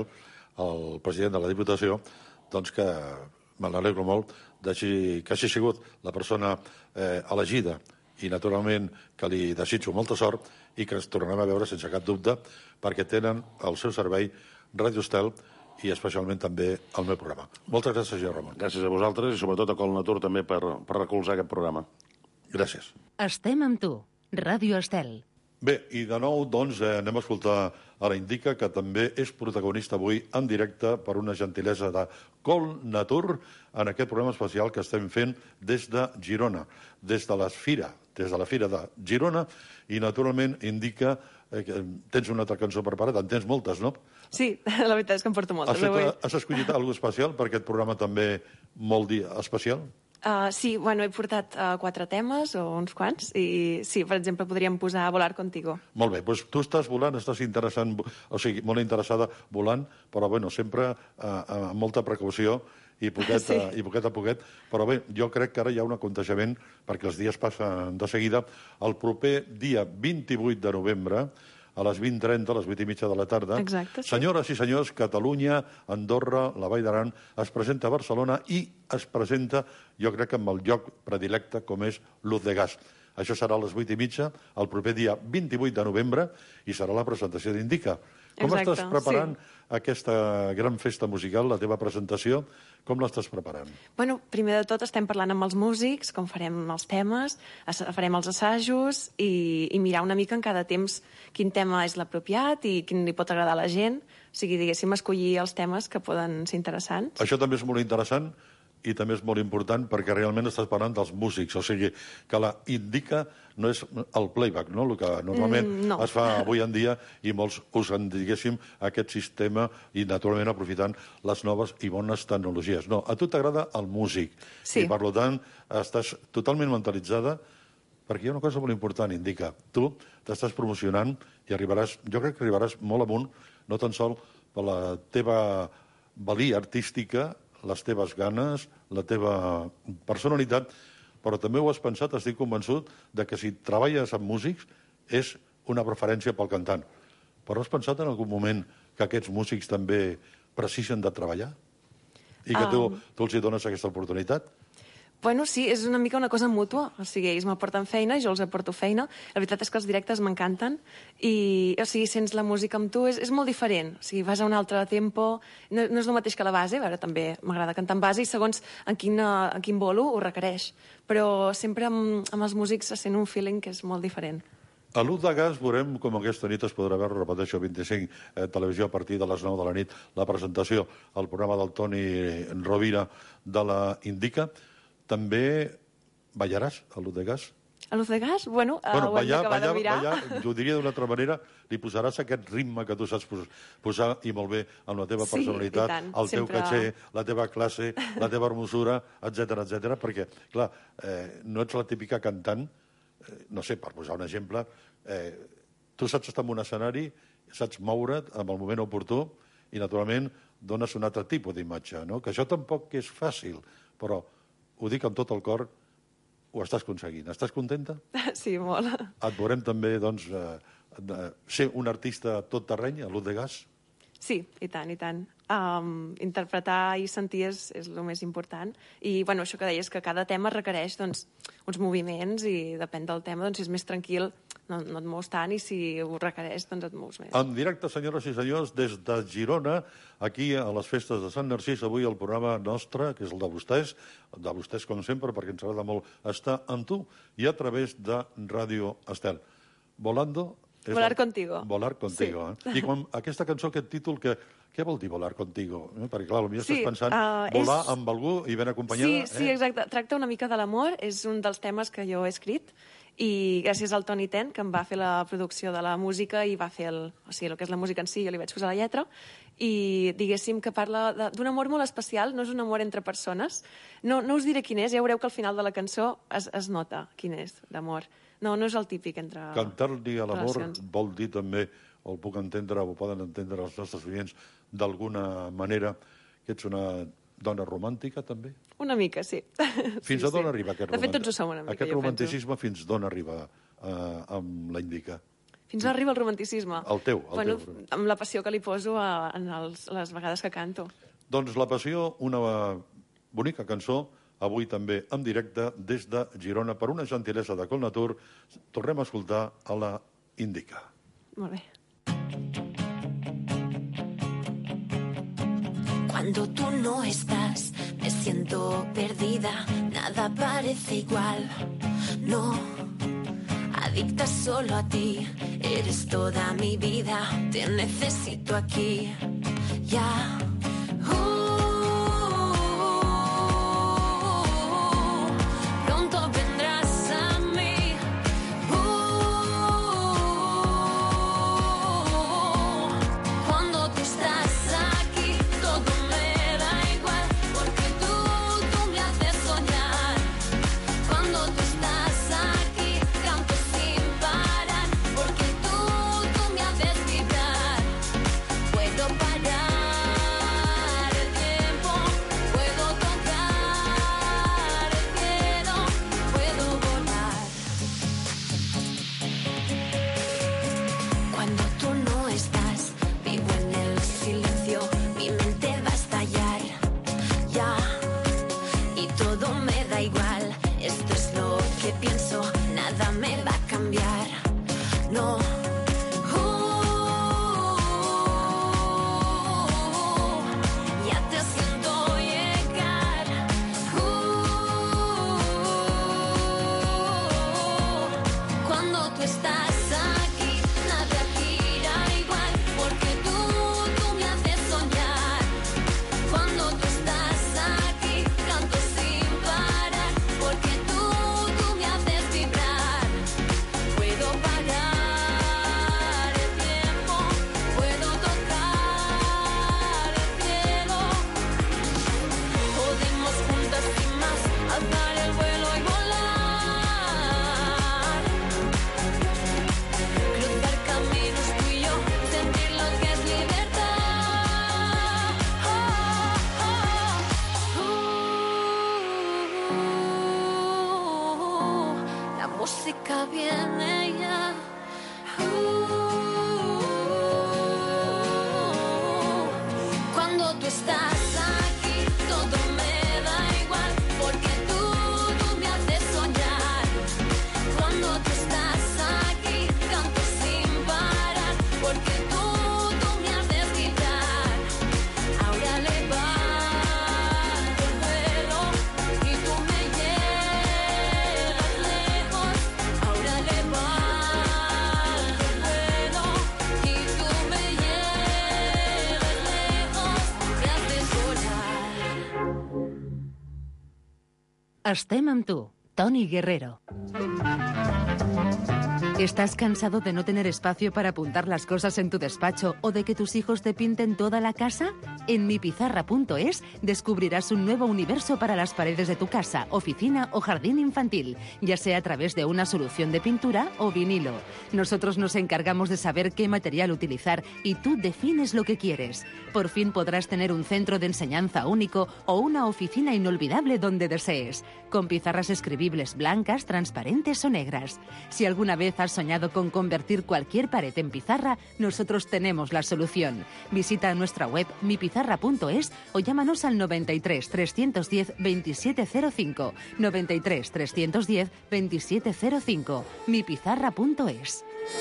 al president de la Diputació, doncs que me n'alegro molt de que hagi sigut la persona eh, elegida, i naturalment que li desitjo molta sort i que ens tornarem a veure sense cap dubte, perquè tenen al seu servei Ràdio Estel i especialment també el meu programa. Moltes gràcies, senyor Ramon. Gràcies a vosaltres i sobretot a Colnatur també per, per recolzar aquest programa. Gràcies. Estem amb tu. Ràdio Estel. Bé, i de nou, doncs, eh, anem a escoltar a la Indica, que també és protagonista avui en directe per una gentilesa de Colnatur en aquest programa especial que estem fent des de Girona, des de la Fira, des de la Fira de Girona, i naturalment Indica eh, que tens una altra cançó preparada, en tens moltes, no? Sí, la veritat és que em porto moltes. Has, fet, avui. has escollit alguna cosa especial per aquest programa també molt dia especial? Uh, sí, bueno, he portat uh, quatre temes, o uns quants, i sí, per exemple, podríem posar Volar Contigo. Molt bé, doncs tu estàs volant, estàs interessant, o sigui, molt interessada volant, però bueno, sempre uh, uh, amb molta precaució i poquet, sí. uh, i poquet a poquet, però bé, jo crec que ara hi ha un aconteixement, perquè els dies passen de seguida. El proper dia vint-i-vuit de novembre, a les vint trenta, a les vuit i mitja de la tarda. Exacte, sí. Senyores i senyors, Catalunya, Andorra, la Vall d'Aran, es presenta a Barcelona i es presenta, jo crec que amb el lloc predilecte com és Luz de Gas. Això serà a les vuit i mitja, el proper dia vint-i-vuit de novembre, i serà la presentació d'Indica. Com Exacte, estàs preparant sí. aquesta gran festa musical, la teva presentació? Com l'estàs preparant? Bueno, primer de tot estem parlant amb els músics, com farem els temes, farem els assajos i, i mirar una mica en cada temps quin tema és l'apropiat i quin li pot agradar a la gent. O sigui, diguéssim, escollir els temes que poden ser interessants. Això també és molt interessant i també és molt important perquè realment estàs parlant dels músics, o sigui, que la Indica no és el playback, no?, el que normalment Mm, no. es fa avui en dia i molts usen, diguéssim, aquest sistema i, naturalment, aprofitant les noves i bones tecnologies. No, a tu t'agrada el músic Sí. i, per tant, estàs totalment mentalitzada perquè hi ha una cosa molt important, Indica. Tu t'estàs promocionant i arribaràs, jo crec que arribaràs molt amunt, no tan sol per la teva valia artística, les teves ganes, la teva personalitat, però també ho has pensat, estic convençut, de que si treballes amb músics és una preferència pel cantant. Però has pensat en algun moment que aquests músics també precisen de treballar? I que tu, Um. tu els hi dones aquesta oportunitat? Bueno, sí, és una mica una cosa mútua. O sigui, ells m'aporten feina, jo els aporto feina. La veritat és que els directes m'encanten. I, o sigui, sents la música amb tu, és, és molt diferent. O sigui, vas a un altre tempo, no, no és el mateix que la base, a veure, també m'agrada cantar en base, i segons en quin, en quin bolo ho requereix. Però sempre amb, amb els músics se sent un feeling que és molt diferent. A Luz de Gas veurem com aquesta nit es podrà veure, repeteixo, vint-i-cinc, eh, televisió a partir de les nou de la nit, la presentació al programa del Toni Rovira de la Indica. També ballaràs a Luz de Gas? A Luz de Gas, bueno, uh, Bueno, ho hem ballar, d'acabar ballar, de mirar. ballar, jo ho diria d'una altra manera, li posaràs aquest ritme que tu saps pos- posar i molt bé amb la teva Sí, personalitat, i tant, el teu sempre- caché, la teva classe, la teva hermosura, etcètera, etcètera, perquè, clar, eh, no ets la típica cantant, eh, no sé, per posar un exemple, eh, tu saps estar en un escenari, saps moure't en el moment oportú i, naturalment, dones un altre tipus d'imatge, no? Que això tampoc és fàcil, però ho dic amb tot el cor, ho estàs aconseguint. Estàs contenta? Sí, molt. Et veurem també, doncs, eh, de ser un artista tot terreny, a Luz de Gas? Sí, i tant, i tant. Um, interpretar i sentir és, és el més important. I, bueno, això que deies, que cada tema requereix, doncs, uns moviments i depèn del tema, doncs, si és més tranquil, no, no et mous tant, i si ho requereix, doncs et mous més. En directe, senyores i senyors, des de Girona, aquí a les festes de Sant Narcís, avui el programa nostre, que és el de vostès, de vostès com sempre, perquè ens agrada molt estar amb tu, i a través de Ràdio Estel. Volando... és Volar la- contigo. Volar contigo, Sí. eh? I quan aquesta cançó, aquest títol, que, què vol dir volar contigo? Eh? Perquè, clar, potser Sí, estàs pensant uh, volar és- amb algú i ben acompanyada. Sí, sí, eh? exacte. Tracta una mica de l'amor, és un dels temes que jo he escrit, i gràcies al Toni Ten, que em va fer la producció de la música i va fer el, o sigui, el que és la música en si, jo li vaig posar la lletra, i diguéssim que parla de- d'un amor molt especial, no és un amor entre persones. No, no us diré quin és, ja veureu que al final de la cançó es, es nota quin és, d'amor. No, no és el típic entre Cantar-li a l'amor relacions. vol dir també, o el puc entendre, o poden entendre els nostres oients d'alguna manera, que ets una dona romàntica, també? Una mica, sí. Fins sí, a d'on sí. arriba aquest De fet, romanti- tots ho som una mica, Aquest jo romanticisme fins d'on arriba eh, amb la Indica? penso. Fins on arriba el romanticisme? El teu, el bueno, teu. amb la passió que li poso a, en els, les vegades que canto. Doncs La Passió, una bonica cançó, avui també en directe des de Girona, per una gentilesa de Colnatur, tornem a escoltar a la Indica. Molt bé. Cuando tú no estás, me siento perdida, nada parece igual. No, adicta solo a ti, eres toda mi vida, te necesito aquí, ya. Uh, pronto vendrás a mí. Uh, cuando tú estás aquí, todo me da igual, porque tú, tú me haces soñar. Cuando tú estás aquí, canto sin parar, porque tú, tú me haces vibrar. Puedo parar acá viene ya. Cuando tú estás aquí, todo me da igual, porque tú, tú me haces soñar. Cuando tú estás aquí, canto sin parar, porque tú, tú me haces vibrar. Ahora le va el vuelo y tú me llevas lejos. Ahora le va el vuelo y tú me llevas lejos. Me haces volar. Estem amb tu, Toni Guerrero. ¿Estás cansado de no tener espacio para apuntar las cosas en tu despacho o de que tus hijos te pinten toda la casa? En mipizarra punto es descubrirás un nuevo universo para las paredes de tu casa, oficina o jardín infantil, ya sea a través de una solución de pintura o vinilo. Nosotros nos encargamos de saber qué material utilizar y tú defines lo que quieres. Por fin podrás tener un centro de enseñanza único o una oficina inolvidable donde desees, con pizarras escribibles blancas, transparentes o negras. Si alguna vez has soñado con convertir cualquier pared en pizarra, nosotros tenemos la solución. Visita nuestra web mipizarra punto es o llámanos al noventa y tres, trescientos diez, veintisiete cero cinco, noventa y tres, trescientos diez, veintisiete cero cinco, mipizarra punto es.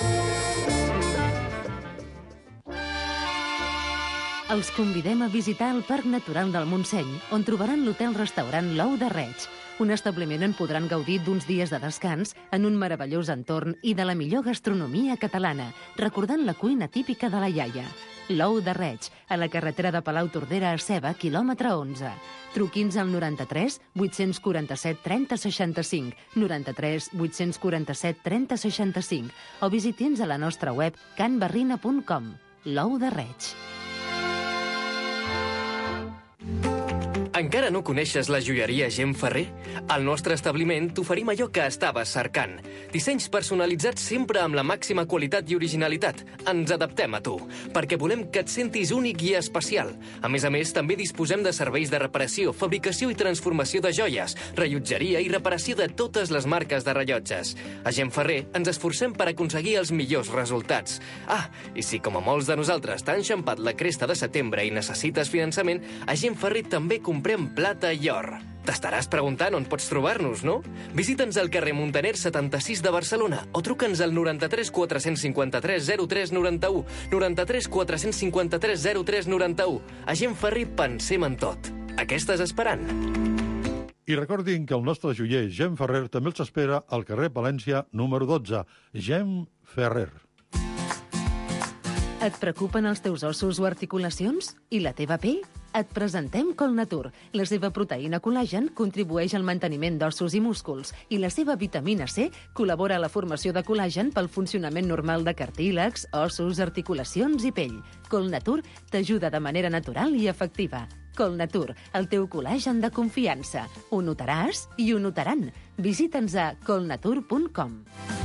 Els convidem a visitar el Parc Natural del Montseny, on trobaran l'hotel-restaurant L'Ou de Reig, un establiment on podran gaudir d'uns dies de descans en un meravellós entorn i de la millor gastronomia catalana, recordant la cuina típica de la iaia. L'Ou de Reig, a la carretera de Palau-Tordera a Ceba, quilòmetre onze. Truqui'ns al noranta-tres, vuit-cents quaranta-set, trenta, seixanta-cinc, noranta-tres, vuit-cents quaranta-set, trenta, seixanta-cinc o visiti'ns a la nostra web canbarrina punt com. L'Ou de Reig. Encara no coneixes la joieria Gem Ferrer? Al nostre establiment t'oferim allò que estaves cercant. Dissenys personalitzats sempre amb la màxima qualitat i originalitat. Ens adaptem a tu, perquè volem que et sentis únic i especial. A més a més, també disposem de serveis de reparació, fabricació i transformació de joies, rellotgeria i reparació de totes les marques de rellotges. A Gem Ferrer ens esforcem per aconseguir els millors resultats. Ah, i si com a molts de nosaltres t'ha enxampat la cresta de setembre i necessites finançament, a Gem Ferrer també comprem plata i or. T'estaràs preguntant on pots trobar-nos, no? Visita'ns al carrer Muntaner setanta-sis de Barcelona o truca'ns al noranta-tres, quatre-cents cinquanta-tres, zero tres, noranta-u, noranta-tres, quatre-cents cinquanta-tres, zero tres, noranta-u. A Gem Ferrer pensem en tot. A què estàs esperant? I recordin que el nostre joier Gem Ferrer també els espera al carrer Palència número dotze. Gem Ferrer. Et preocupen els teus ossos o articulacions? I la teva pell? Et presentem Colnatur. La seva proteïna col·lagen contribueix al manteniment d'ossos i músculs i la seva vitamina C col·labora a la formació de col·lagen pel funcionament normal de cartílegs, ossos, articulacions i pell. Colnatur t'ajuda de manera natural i efectiva. Colnatur, el teu col·lagen de confiança. Ho notaràs i ho notaran. Visita'ns a colnatur punt com.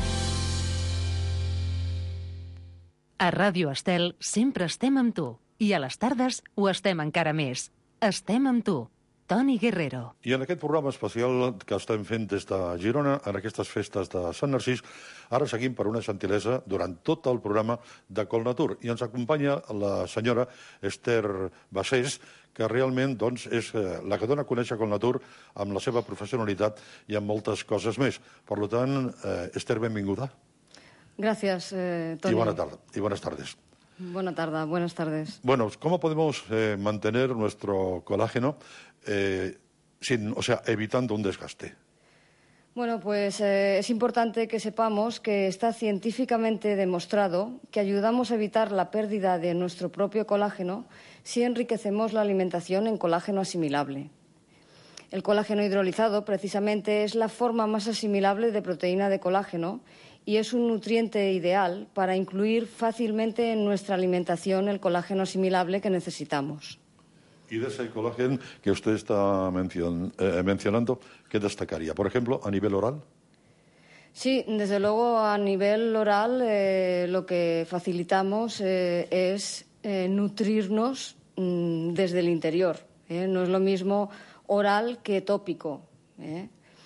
A Ràdio Estel sempre estem amb tu. I a les tardes ho estem encara més. Estem amb tu, Toni Guerrero. I en aquest programa especial que estem fent des de Girona, en aquestes festes de Sant Narcís, ara seguim per una gentilesa durant tot el programa de Colnatur. I ens acompanya la senyora Esther Bassés, que realment doncs, és la que dona a conèixer Colnatur amb la seva professionalitat i amb moltes coses més. Per tant, eh, Esther, benvinguda. Gracias, eh, Toni. Y buena tarde, y buenas tardes. Buena tarde, buenas tardes. Bueno, ¿cómo podemos eh, mantener nuestro colágeno eh, sin, o sea, evitando un desgaste? Bueno, pues eh, es importante que sepamos que está científicamente demostrado que ayudamos a evitar la pérdida de nuestro propio colágeno si enriquecemos la alimentación en colágeno asimilable. El colágeno hidrolizado, precisamente, es la forma más asimilable de proteína de colágeno y es un nutriente ideal para incluir fácilmente en nuestra alimentación el colágeno asimilable que necesitamos. Y de ese colágeno que usted está mencion, eh, mencionando, ¿qué destacaría? Por ejemplo, a nivel oral. Sí, desde luego a nivel oral eh, lo que facilitamos eh, es eh, nutrirnos mm, desde el interior. ¿eh? No es lo mismo oral que tópico. ¿eh?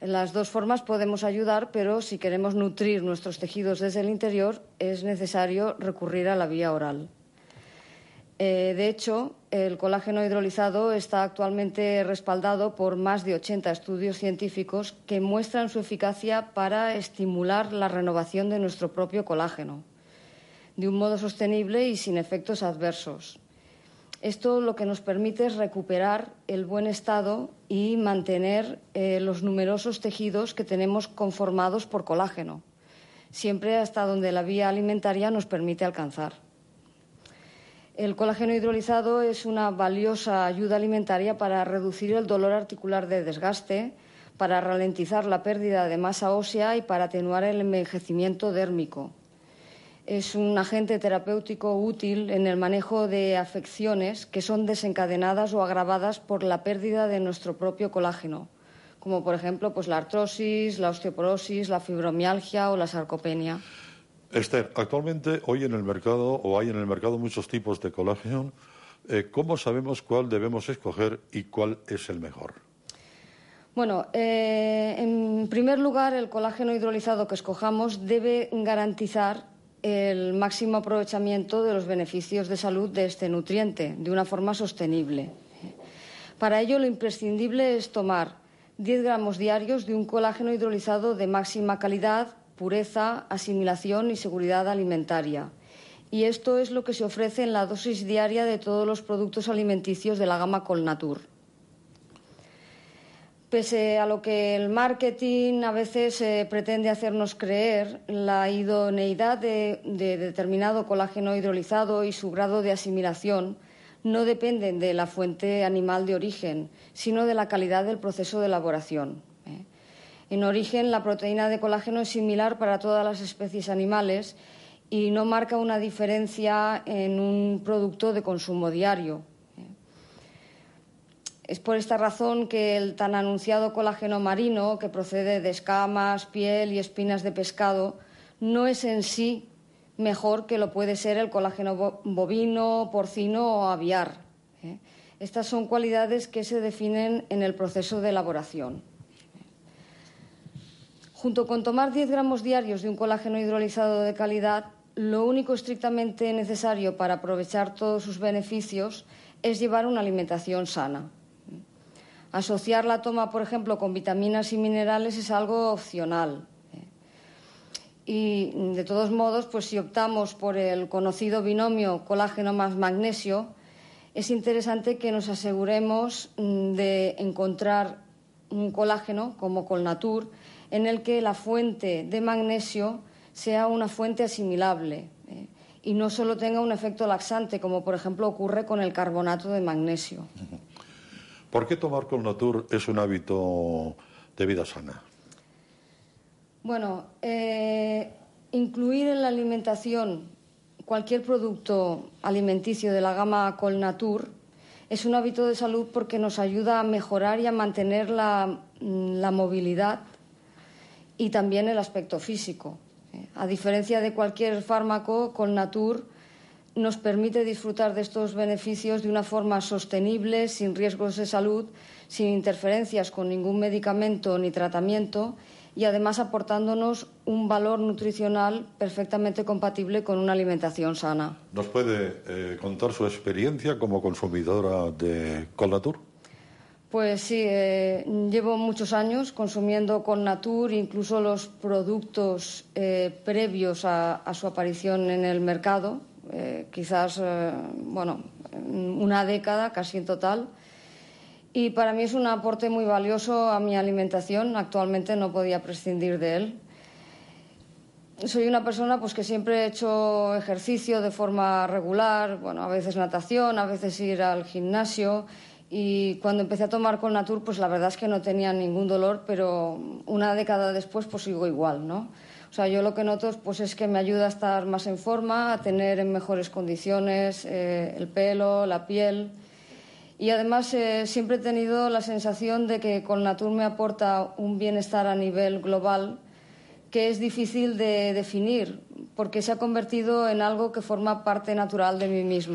En las dos formas podemos ayudar, pero si queremos nutrir nuestros tejidos desde el interior, es necesario recurrir a la vía oral. Eh, de hecho, el colágeno hidrolizado está actualmente respaldado por más de ochenta estudios científicos que muestran su eficacia para estimular la renovación de nuestro propio colágeno, de un modo sostenible y sin efectos adversos. Esto lo que nos permite es recuperar el buen estado y mantener eh, los numerosos tejidos que tenemos conformados por colágeno, siempre hasta donde la vía alimentaria nos permite alcanzar. El colágeno hidrolizado es una valiosa ayuda alimentaria para reducir el dolor articular de desgaste, para ralentizar la pérdida de masa ósea y para atenuar el envejecimiento dérmico. Es un agente terapéutico útil en el manejo de afecciones que son desencadenadas o agravadas por la pérdida de nuestro propio colágeno, como por ejemplo pues, la artrosis, la osteoporosis, la fibromialgia o la sarcopenia. Esther, actualmente hoy en el mercado, o hay en el mercado muchos tipos de colágeno. Eh, ¿Cómo sabemos cuál debemos escoger y cuál es el mejor? Bueno, eh, en primer lugar, el colágeno hidrolizado que escojamos debe garantizar el máximo aprovechamiento de los beneficios de salud de este nutriente, de una forma sostenible. Para ello, lo imprescindible es tomar diez gramos diarios de un colágeno hidrolizado de máxima calidad, pureza, asimilación y seguridad alimentaria. Y esto es lo que se ofrece en la dosis diaria de todos los productos alimenticios de la gama Colnatur. Pese a lo que el marketing a veces eh, pretende hacernos creer, la idoneidad de, de determinado colágeno hidrolizado y su grado de asimilación no dependen de la fuente animal de origen, sino de la calidad del proceso de elaboración. ¿eh? En origen, la proteína de colágeno es similar para todas las especies animales y no marca una diferencia en un producto de consumo diario. Es por esta razón que el tan anunciado colágeno marino, que procede de escamas, piel y espinas de pescado, no es en sí mejor que lo puede ser el colágeno bovino, porcino o aviar. ¿eh? Estas son cualidades que se definen en el proceso de elaboración. Junto con tomar diez gramos diarios de un colágeno hidrolizado de calidad, lo único estrictamente necesario para aprovechar todos sus beneficios es llevar una alimentación sana. Asociar la toma, por ejemplo, con vitaminas y minerales es algo opcional. Y, de todos modos, pues si optamos por el conocido binomio colágeno más magnesio, es interesante que nos aseguremos de encontrar un colágeno como Colnatur en el que la fuente de magnesio sea una fuente asimilable eh, y no solo tenga un efecto laxante, como por ejemplo ocurre con el carbonato de magnesio. ¿Por qué tomar Colnatur es un hábito de vida sana? Bueno, eh, incluir en la alimentación cualquier producto alimenticio de la gama Colnatur es un hábito de salud porque nos ayuda a mejorar y a mantener la, la movilidad y también el aspecto físico. A diferencia de cualquier fármaco, Colnatur nos permite disfrutar de estos beneficios de una forma sostenible, sin riesgos de salud, sin interferencias con ningún medicamento ni tratamiento y además aportándonos un valor nutricional perfectamente compatible con una alimentación sana. ¿Nos puede eh, contar su experiencia como consumidora de Colnatur? Pues sí, eh, llevo muchos años consumiendo Colnatur, incluso los productos eh, previos a, a su aparición en el mercado, eh, quizás, eh, bueno, una década casi en total. Y para mí es un aporte muy valioso a mi alimentación. Actualmente no podía prescindir de él. Soy una persona pues, que siempre he hecho ejercicio de forma regular, bueno, a veces natación, a veces ir al gimnasio. Y cuando empecé a tomar Colnatur, pues la verdad es que no tenía ningún dolor, pero una década después pues sigo igual, ¿no? O sea, yo lo que noto pues, es que me ayuda a estar más en forma, a tener en mejores condiciones eh, el pelo, la piel. Y además eh, siempre he tenido la sensación de que Colnatur me aporta un bienestar a nivel global que es difícil de definir, porque se ha convertido en algo que forma parte natural de mí misma.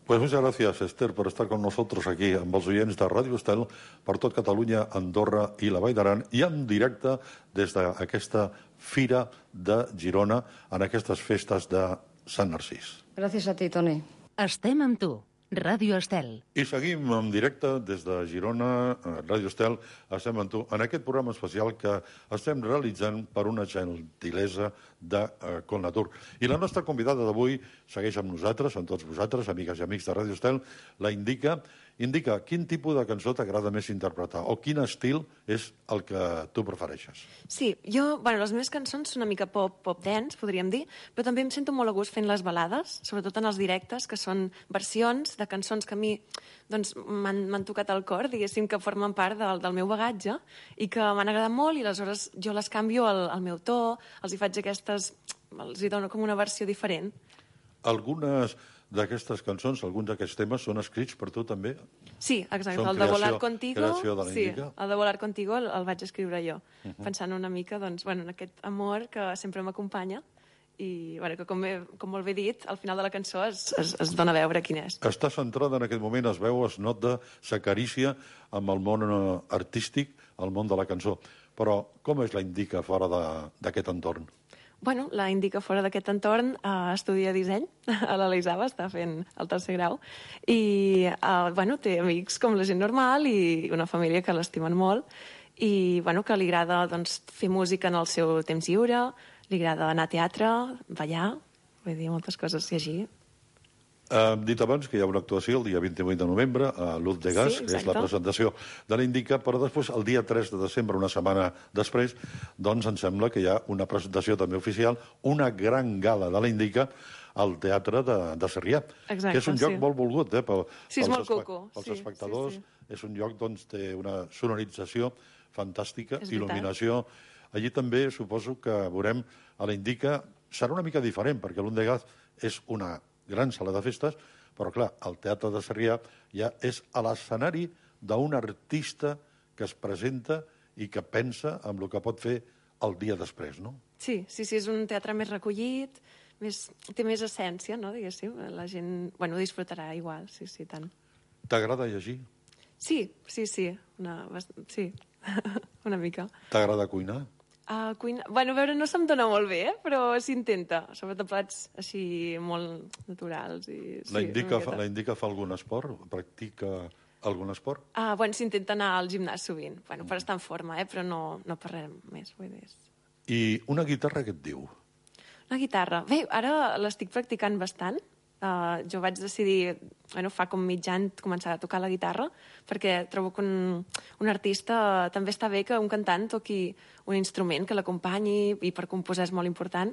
Pues muchas gracias, Esther, por estar con nosotros aquí amb els oients de Ràdio Estel per tot Catalunya, Andorra i la Vall d'Aran i en directe des d'aquesta Fira de Girona en aquestes festes de Sant Narcís. Gràcies a ti, Toni. Estem amb tu. Ràdio Estel. I seguim en directe des de Girona, Ràdio Estel, estem amb tu, en aquest programa especial que estem realitzant per una gentilesa de uh, Colnatur. I la nostra convidada d'avui segueix amb nosaltres, amb tots vosaltres, amigues i amics de Ràdio Estel, la Indica. Indica, quin tipus de cançó t'agrada més interpretar? O quin estil és el que tu prefereixes? Sí, jo, bueno, les meves cançons són una mica pop, pop dance, podríem dir, però també em sento molt a gust fent les balades, sobretot en els directes, que són versions de cançons que a mi doncs, m'han tocat al cor, diguéssim, que formen part del, del meu bagatge i que m'han agradat molt i aleshores jo les canvio al, al meu to, els hi faig aquestes... els hi dono com una versió diferent. Algunes d'aquestes cançons, alguns d'aquests temes són escrits per tu també? Sí, exacte. Són el de Volar Contigo, creació de la sí, Indica? el de Volar Contigo el, el vaig escriure jo, Uh -huh. pensant una mica doncs, bueno, en aquest amor que sempre m'acompanya i bueno, que com, he, com molt bé dit, al final de la cançó es, es, es dona a veure quin és. Està centrada en aquest moment, es veu, es nota, s'acarícia amb el món eh, artístic, el món de la cançó. Però com és la Indica fora d'aquest entorn? Bueno, la Indica fora d'aquest entorn eh, estudia disseny a l'Elisava, està fent el tercer grau, i eh, bueno, té amics com la gent normal i una família que l'estimen molt, i bueno, que li agrada doncs, fer música en el seu temps lliure, li agrada anar a teatre, ballar, vull dir, moltes coses, llegir. Hem dit abans que hi ha una actuació el dia vint-i-vuit de novembre a l'Ut de Gas, Sí, que és la exacte. presentació de l'Indica, però després, el dia tres de desembre, una setmana després, doncs em sembla que hi ha una presentació també oficial, una gran gala de l'Indica al Teatre de, de Sarrià, Exacte, que és un lloc sí. molt volgut, eh, pel, Sí, és pels, molt cuco, pels sí, espectadors. sí, És un lloc on doncs, té una sonorització fantàstica, És veritat. il·luminació. Allí també suposo que veurem a l'Indica, serà una mica diferent, perquè l'Ut de Gas és una gran sala de festes, però, clar, el Teatre de Sarrià ja és a l'escenari d'un artista que es presenta i que pensa en el que pot fer el dia després, no? Sí, sí, sí, és un teatre més recollit, més, té més essència, no, diguéssim. La gent, bueno, disfrutarà igual, sí, sí, tant. T'agrada llegir? Sí, sí, sí, una, bast- sí, una mica. T'agrada cuinar? Uh, cuina... Bueno, a veure, no se'm dona molt bé, eh? Però s'intenta, sobretot plats així molt naturals. I, sí, La Indica, una fa, miqueta. la Indica fa algun esport? Practica algun esport? Ah, bueno, s'intenta anar al gimnàs sovint, bueno, per estar en forma, eh? Però no, no per res més, vull dir. I una guitarra què et diu? La guitarra. Bé, ara l'estic practicant bastant. Uh, jo vaig decidir, bueno, fa com mig any començar a tocar la guitarra, perquè trobo que un, un artista també està bé que un cantant toqui un instrument que l'acompanyi, i per composar és molt important.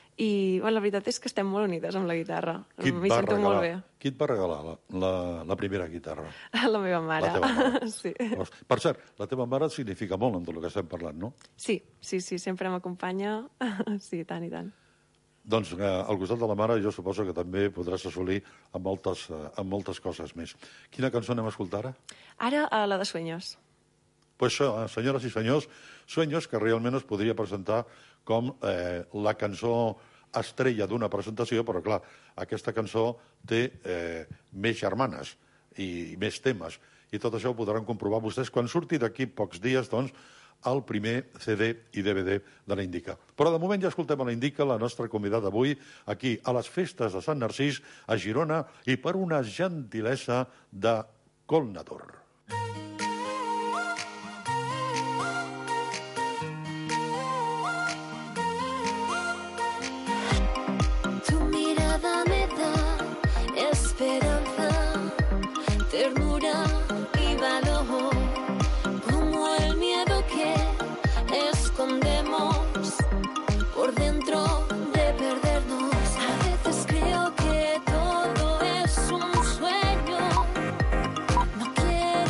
I bueno, la veritat és que estem molt unides amb la guitarra. Qui et M'hi va sento molt bé. regalar, qui et va regalar la, la, la primera guitarra? La meva mare. La teva mare. Sí. Per cert, la teva mare significa molt amb tot el que estem parlant, no? sí, sí, sí, sempre m'acompanya. Sí, tant i tant. Doncs eh, al costat de la mare jo suposo que també podràs assolir amb moltes, eh, amb moltes coses més. Quina cançó anem a escoltar ara? Ara, a la de Sueños. Pues això, eh, senyores i senyors, Sueños, que realment es podria presentar com eh, la cançó estrella d'una presentació, però clar, aquesta cançó té eh, més germanes i més temes, i tot això ho podran comprovar vostès quan surti d'aquí pocs dies, doncs, el primer C D i D V D de la Indica. Però de moment ja escoltem a la Indica, la nostra convidada d'avui, aquí a les festes de Sant Narcís, a Girona, i per una gentilesa de Colnatur. Tu mirada me da esperanza, ternura y valor, como el miedo que escondemos por dentro de perdernos. A veces creo que todo es un sueño, no quiero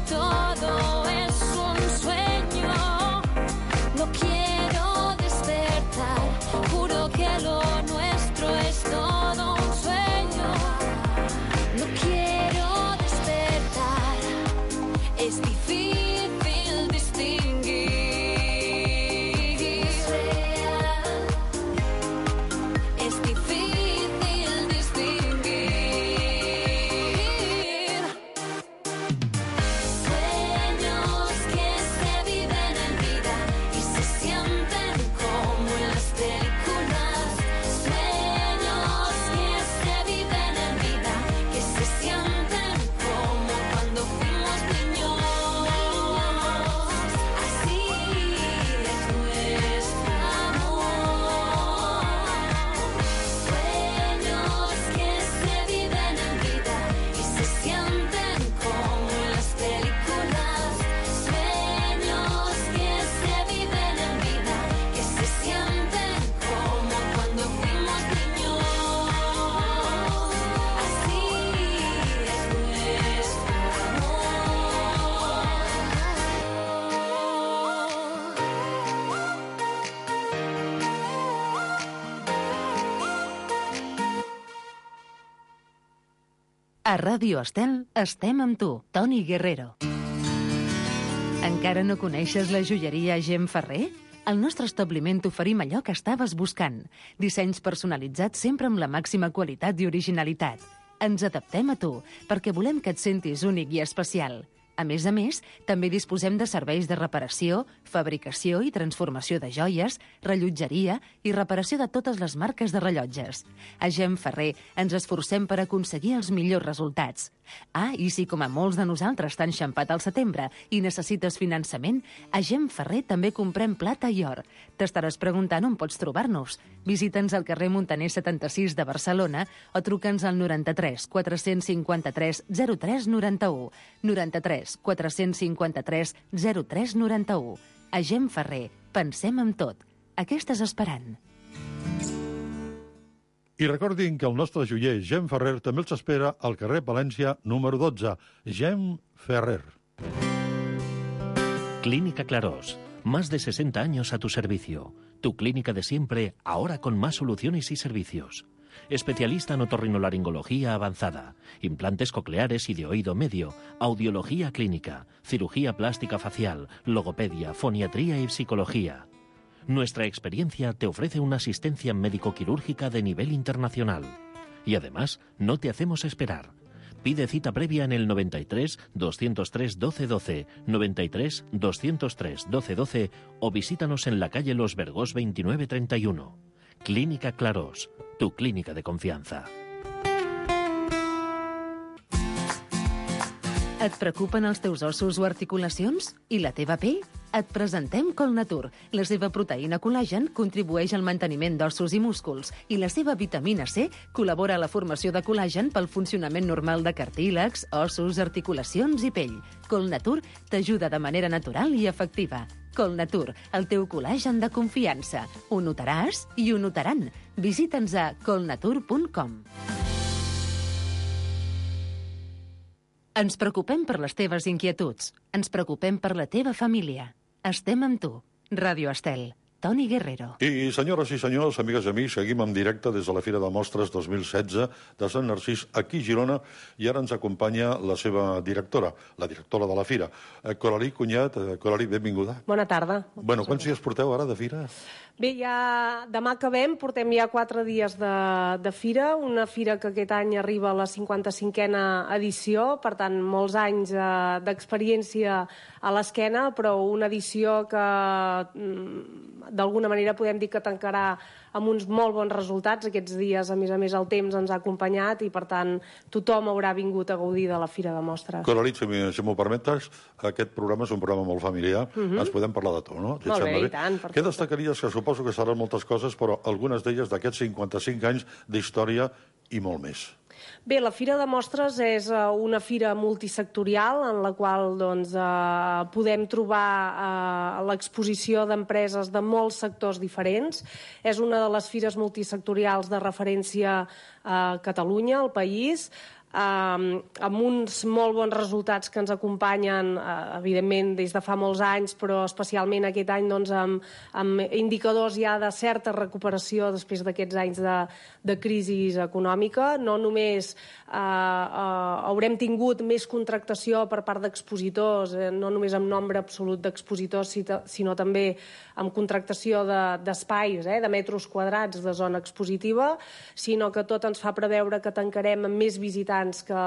todo es un sueño. No quiero despertar, juro que lo nuestro es todo un sueño. No quiero despertar, es difícil distinguir. Es difícil distinguir. Sueños que se viven en vida y se sienten como en las películas. Sueños que se viven en vida, que se sienten como cuando fuimos niños. Así es nuestro amor. Sueños que se viven en vida y se sienten como en las películas. Sueños que se viven en vida, que se sienten como cuando fuimos niños. Así es nuestro A Ràdio Estel estem amb tu, Toni Guerrero. Encara no coneixes la joieria Gem Ferrer? Al nostre establiment t'oferim allò que estaves buscant. Dissenys personalitzats sempre amb la màxima qualitat i originalitat. Ens adaptem a tu, perquè volem que et sentis únic i especial. A més a més, també disposem de serveis de reparació, fabricació i transformació de joies, rellotgeria i reparació de totes les marques de rellotges. A Gem Ferrer ens esforcem per aconseguir els millors resultats. Ah, i si com a molts de nosaltres t'han xampat al setembre i necessites finançament, a Gem Ferrer també comprem plata i or. T'estaràs preguntant on pots trobar-nos. Visita'ns al carrer Montaner setanta-sis de Barcelona o truca'ns al noranta-tres quatre cinquanta-tres zero tres noranta-u. noranta-tres quatre cinquanta-tres zero tres noranta-u. A Gem Ferrer, pensem en tot. A què estàs esperant? I recordin que el nostre joier Gem Ferrer també els espera al carrer Palència número dotze. Gem Ferrer. Clínica Clarós. Más de sesenta años a tu servicio. Tu clínica de siempre, ahora con más soluciones y servicios. Especialista en otorrinolaringología avanzada, implantes cocleares y de oído medio, audiología clínica, cirugía plástica facial, logopedia, foniatría y psicología. Nuestra experiencia te ofrece una asistencia médico-quirúrgica de nivel internacional. Y además, no te hacemos esperar. Pide cita previa en el noventa y tres, doscientos tres, doce doce, noventa y tres, doscientos tres, doce doce o visítanos en la calle Los Vergós veintinueve treinta y uno. Clínica Clarós, tu clínica de confianza. Et preocupen els teus ossos o articulacions? I la teva pell? Et presentem Colnatur. La seva proteïna col·lagen contribueix al manteniment d'ossos i músculs i la seva vitamina C col·labora a la formació de col·lagen pel funcionament normal de cartílags, ossos, articulacions i pell. Colnatur t'ajuda de manera natural i efectiva. Colnatur, el teu col·lagen de confiança. Ho notaràs i ho notaran. Visita'ns a colnatur punt com. Ens preocupem per les teves inquietuds. Ens preocupem per la teva família. Estem amb tu. Ràdio Estel. Toni Guerrero. I, senyores i senyors, amigues i amics, seguim en directe des de la Fira de Mostres dos mil setze de Sant Narcís, aquí a Girona, i ara ens acompanya la seva directora, la directora de la Fira, Coralie Cunyat. Coralie, benvinguda. Bona tarda. Bueno, quants dies porteu ara de Fira? Bé, ja demà acabem, portem ja quatre dies de, de Fira, una Fira que aquest any arriba a la cinquanta-cinquena edició, per tant, molts anys eh, d'experiència a l'esquena, però una edició que d'alguna manera podem dir que tancarà amb uns molt bons resultats. Aquests dies, a més a més, el temps ens ha acompanyat i, per tant, tothom haurà vingut a gaudir de la Fira de Mostres. Coralie, si, si m'ho permetes, aquest programa és un programa molt familiar. Uh-huh. Ens podem parlar de tu, no? Si molt bé, bé, i tant. Què destacaries, que suposo que seran moltes coses, però algunes d'elles d'aquests cinquanta-cinc anys d'història i molt més? Bé, la Fira de Mostres és una fira multisectorial en la qual doncs, eh, podem trobar eh, l'exposició d'empreses de molts sectors diferents. És una de les fires multisectorials de referència a Catalunya, al país. amb uns molt bons resultats que ens acompanyen, evidentment, des de fa molts anys, però especialment aquest any doncs, amb, amb indicadors ja de certa recuperació després d'aquests anys de, de crisi econòmica. No només eh, eh, haurem tingut més contractació per part d'expositors, eh, no només amb nombre absolut d'expositors, sinó també amb contractació d'espais, de, eh, de metres quadrats de zona expositiva, sinó que tot ens fa preveure que tancarem amb més visitants que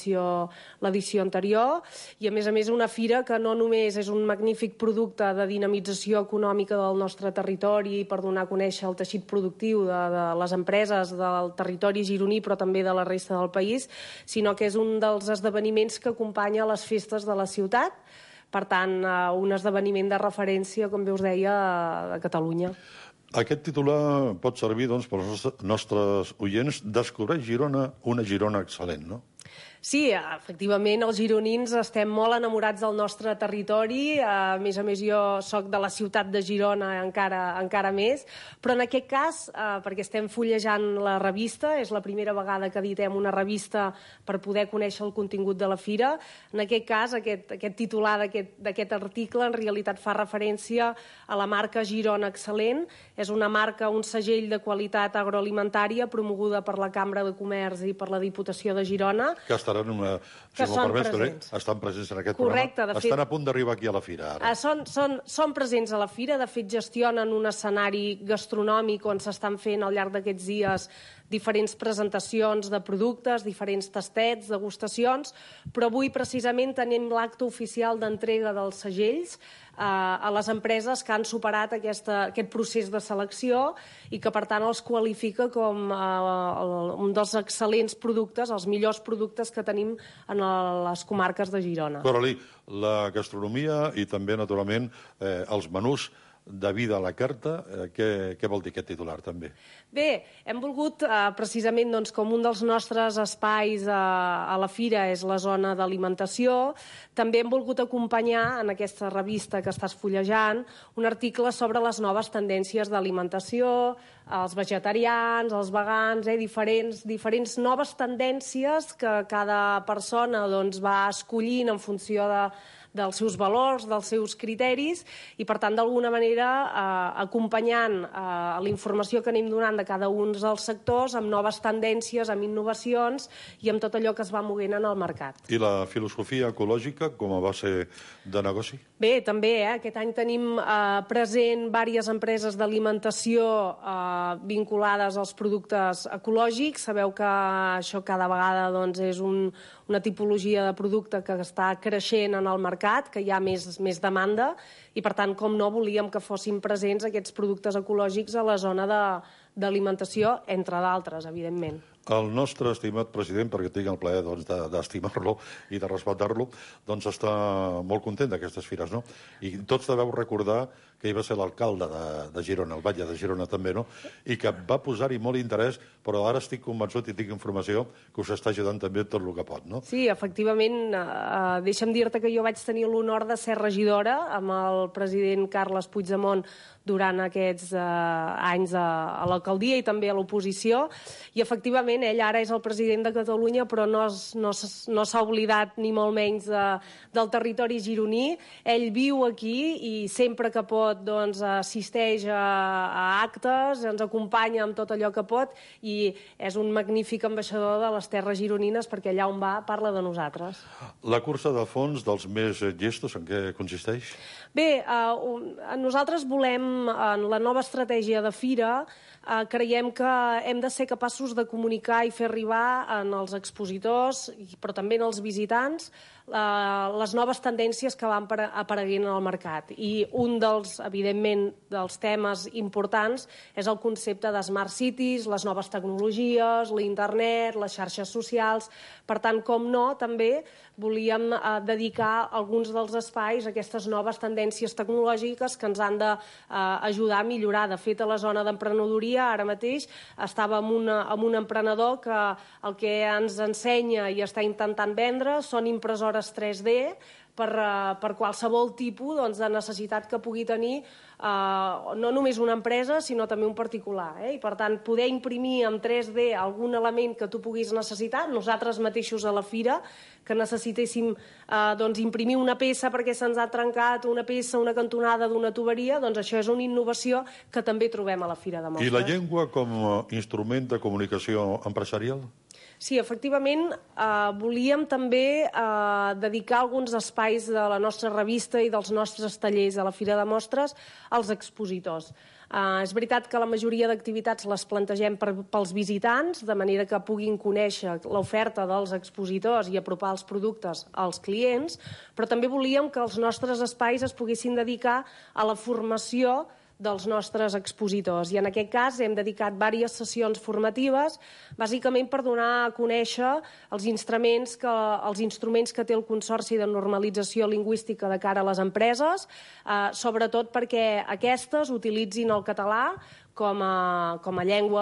l'edició anterior, i a més a més una fira que no només és un magnífic producte de dinamització econòmica del nostre territori per donar a conèixer el teixit productiu de, de les empreses del territori gironí, però també de la resta del país, sinó que és un dels esdeveniments que acompanya les festes de la ciutat. Per tant, un esdeveniment de referència, com bé us deia, a Catalunya. Aquest titular pot servir doncs, per als nostres oients. Descobreix Girona, una Girona excel·lent, no? Sí, efectivament, els gironins estem molt enamorats del nostre territori. A més a més, jo soc de la ciutat de Girona encara, encara més, però en aquest cas, eh, perquè estem fullejant la revista, és la primera vegada que editem una revista per poder conèixer el contingut de la fira. En aquest cas, aquest, aquest titular d'aquest article en realitat fa referència a la marca Girona Excel·lent. És una marca, un segell de qualitat agroalimentària promoguda per la Cambra de Comerç i per la Diputació de Girona. Que estaran, una, si que són permets, presents. Estan presents en aquest Correcte, programa. de fet, estan a punt d'arribar aquí a la fira, ara. Són, són, són presents a la fira. De fet, gestionen un escenari gastronòmic on s'estan fent al llarg d'aquests dies diferents presentacions de productes, diferents tastets, degustacions, però avui precisament tenim l'acte oficial d'entrega dels segells eh, a les empreses que han superat aquesta, aquest procés de selecció i que, per tant, els qualifica com eh, el, un dels excel·lents productes, els millors productes que tenim en les comarques de Girona. Coralie, la gastronomia i també, naturalment, eh, els menús de vida a la carta, eh, què, què vol dir aquest titular, també? Bé, hem volgut, eh, precisament, doncs, com un dels nostres espais a, a la fira és la zona d'alimentació, també hem volgut acompanyar en aquesta revista que estàs fullejant un article sobre les noves tendències d'alimentació, els vegetarians, els vegans, eh, diferents, diferents noves tendències que cada persona doncs, va escollint en funció de dels seus valors, dels seus criteris, i, per tant, d'alguna manera, eh, acompanyant eh, la informació que anem donant de cada un dels sectors amb noves tendències, amb innovacions i amb tot allò que es va movent en el mercat. I la filosofia ecològica com a base de negoci? Bé, també, eh? Aquest any tenim eh, present diverses empreses d'alimentació eh, vinculades als productes ecològics. Sabeu que això cada vegada doncs, és un, una tipologia de producte que està creixent en el mercat, que hi ha més, més demanda, i per tant, com no, volíem que fossin presents aquests productes ecològics a la zona de, d'alimentació, entre d'altres, evidentment. El nostre estimat president, perquè tinc el plaer doncs, d'estimar-lo i de respectar-lo, doncs està molt content d'aquestes fires, no? I tots deveu recordar que ell va ser l'alcalde de, de Girona, el batlle de Girona també, no? I que va posar-hi molt interès, però ara estic convençut i tinc informació que us està ajudant també tot el que pot, no? Sí, efectivament, eh, deixa'm dir-te que jo vaig tenir l'honor de ser regidora amb el president Carles Puigdemont durant aquests eh, anys a, a l'alcaldia i també a l'oposició, i efectivament ell ara és el president de Catalunya, però no, es, no, no s'ha oblidat ni molt menys de, del territori gironí. Ell viu aquí i sempre que pot doncs, assisteix a, a actes, ens acompanya amb tot allò que pot i és un magnífic ambaixador de les terres gironines perquè allà on va parla de nosaltres. La cursa de fons dels més llestos, en què consisteix? Bé, eh, nosaltres volem, en la nova estratègia de fira, eh, creiem que hem de ser capaços de comunicar i fer arribar en els expositors, però també en els visitants, eh, les noves tendències que van apareguent en el mercat. I un dels, evidentment, dels temes importants és el concepte de smart cities, les noves tecnologies, l'internet, les xarxes socials. Per tant, com no, també volíem eh, dedicar alguns dels espais a aquestes noves tendències tecnològiques que ens han d'ajudar a millorar. De fet, a la zona d'emprenedoria, ara mateix, estava amb, una, amb un emprenedor que el que ens ensenya i està intentant vendre són impressores tres D per, uh, per qualsevol tipus doncs, de necessitat que pugui tenir uh, no només una empresa, sinó també un particular. Eh? I per tant, poder imprimir en tres D algun element que tu puguis necessitar, nosaltres mateixos a la fira, que necessitéssim uh, doncs, imprimir una peça perquè se'ns ha trencat una peça, una cantonada d'una tuberia, doncs això és una innovació que també trobem a la Fira de Mostres. I la llengua com a instrument de comunicació empresarial? Sí, efectivament, eh, volíem també eh, dedicar alguns espais de la nostra revista i dels nostres tallers a la Fira de Mostres als expositors. Eh, és veritat que la majoria d'activitats les plantegem per, pels visitants, de manera que puguin conèixer l'oferta dels expositors i apropar els productes als clients, però també volíem que els nostres espais es poguessin dedicar a la formació dels nostres expositors. I en aquest cas hem dedicat diverses sessions formatives, bàsicament per donar a conèixer els instruments que, els instruments que té el Consorci de Normalització Lingüística de cara a les empreses, eh, sobretot perquè aquestes utilitzin el català com a, com a llengua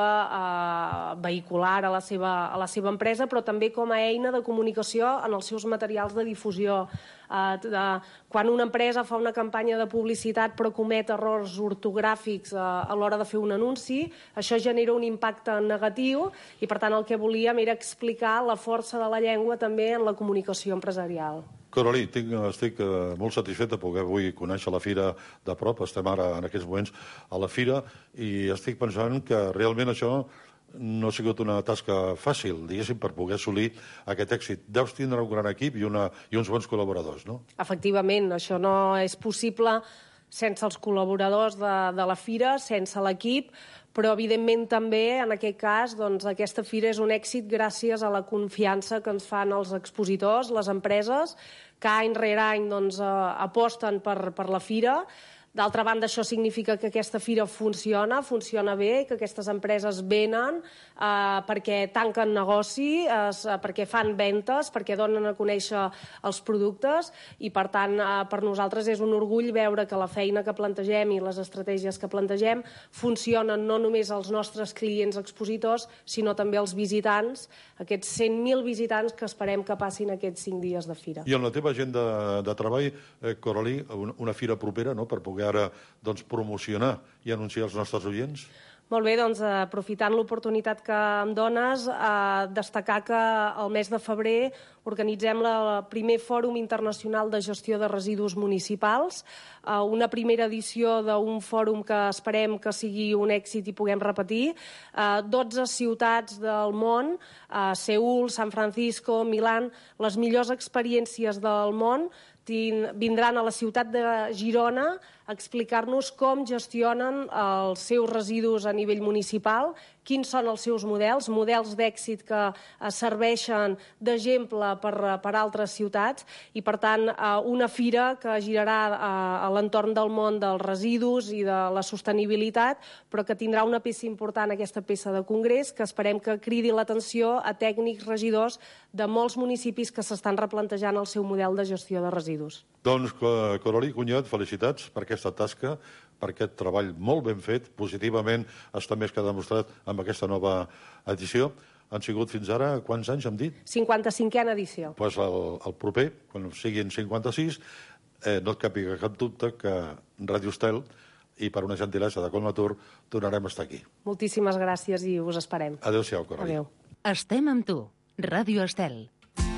eh, vehicular a la, seva, a la seva empresa, però també com a eina de comunicació en els seus materials de difusió. Eh, de, quan una empresa fa una campanya de publicitat però comet errors ortogràfics eh, a l'hora de fer un anunci, això genera un impacte negatiu i, per tant, el que volíem era explicar la força de la llengua també en la comunicació empresarial. Coralí, tinc, estic eh, molt satisfet de poder avui conèixer la Fira de prop. Estem ara, en aquests moments, a la Fira i estic pensant que realment això no ha sigut una tasca fàcil, diguéssim, per poder assolir aquest èxit. Deus tindre un gran equip i, una, i uns bons col·laboradors, no? Efectivament, això no és possible sense els col·laboradors de, de la Fira, sense l'equip, però evidentment també en aquest cas doncs, aquesta fira és un èxit gràcies a la confiança que ens fan els expositors, les empreses, que any rere any doncs, eh, aposten per, per la fira. D'altra banda, això significa que aquesta fira funciona, funciona bé, que aquestes empreses venen eh, perquè tanquen negoci, eh, perquè fan ventes, perquè donen a conèixer els productes i, per tant, eh, per nosaltres és un orgull veure que la feina que plantegem i les estratègies que plantegem funcionen no només als nostres clients expositors, sinó també als visitants, aquests cent mil visitants que esperem que passin aquests cinc dies de fira. I en la teva agenda de treball, eh, Coralí, una fira propera, no?, per poder ara doncs, promocionar i anunciar als nostres oients? Molt bé, doncs aprofitant l'oportunitat que em dones, eh, destacar que el mes de febrer organitzem el primer Fòrum Internacional de Gestió de Residus Municipals, eh, una primera edició d'un fòrum que esperem que sigui un èxit i puguem repetir. Eh, dotze ciutats del món, eh, Seül, San Francisco, Milán, les millors experiències del món, vindran a la ciutat de Girona a explicar-nos com gestionen els seus residus a nivell municipal, quins són els seus models, models d'èxit que serveixen d'exemple per, per altres ciutats i, per tant, una fira que girarà a l'entorn del món dels residus i de la sostenibilitat, però que tindrà una peça important, aquesta peça de congrés, que esperem que cridi l'atenció a tècnics regidors de molts municipis que s'estan replantejant el seu model de gestió de residus. Doncs, Coralí Cunyat, felicitats per aquesta tasca, per aquest treball molt ben fet, positivament està més que demostrat amb aquesta nova edició. Han sigut fins ara, quants anys hem dit? cinquanta-cinquena edició. Doncs pues el, el proper, quan siguin cinquanta-sis, eh, no et capiga cap dubte que Ràdio Estel, i per una gentilesa de Colnatur, tornarem a estar aquí. Moltíssimes gràcies i us esperem. Adéu-siau, Coralí. Adéu. Estem amb tu. Ràdio Estel.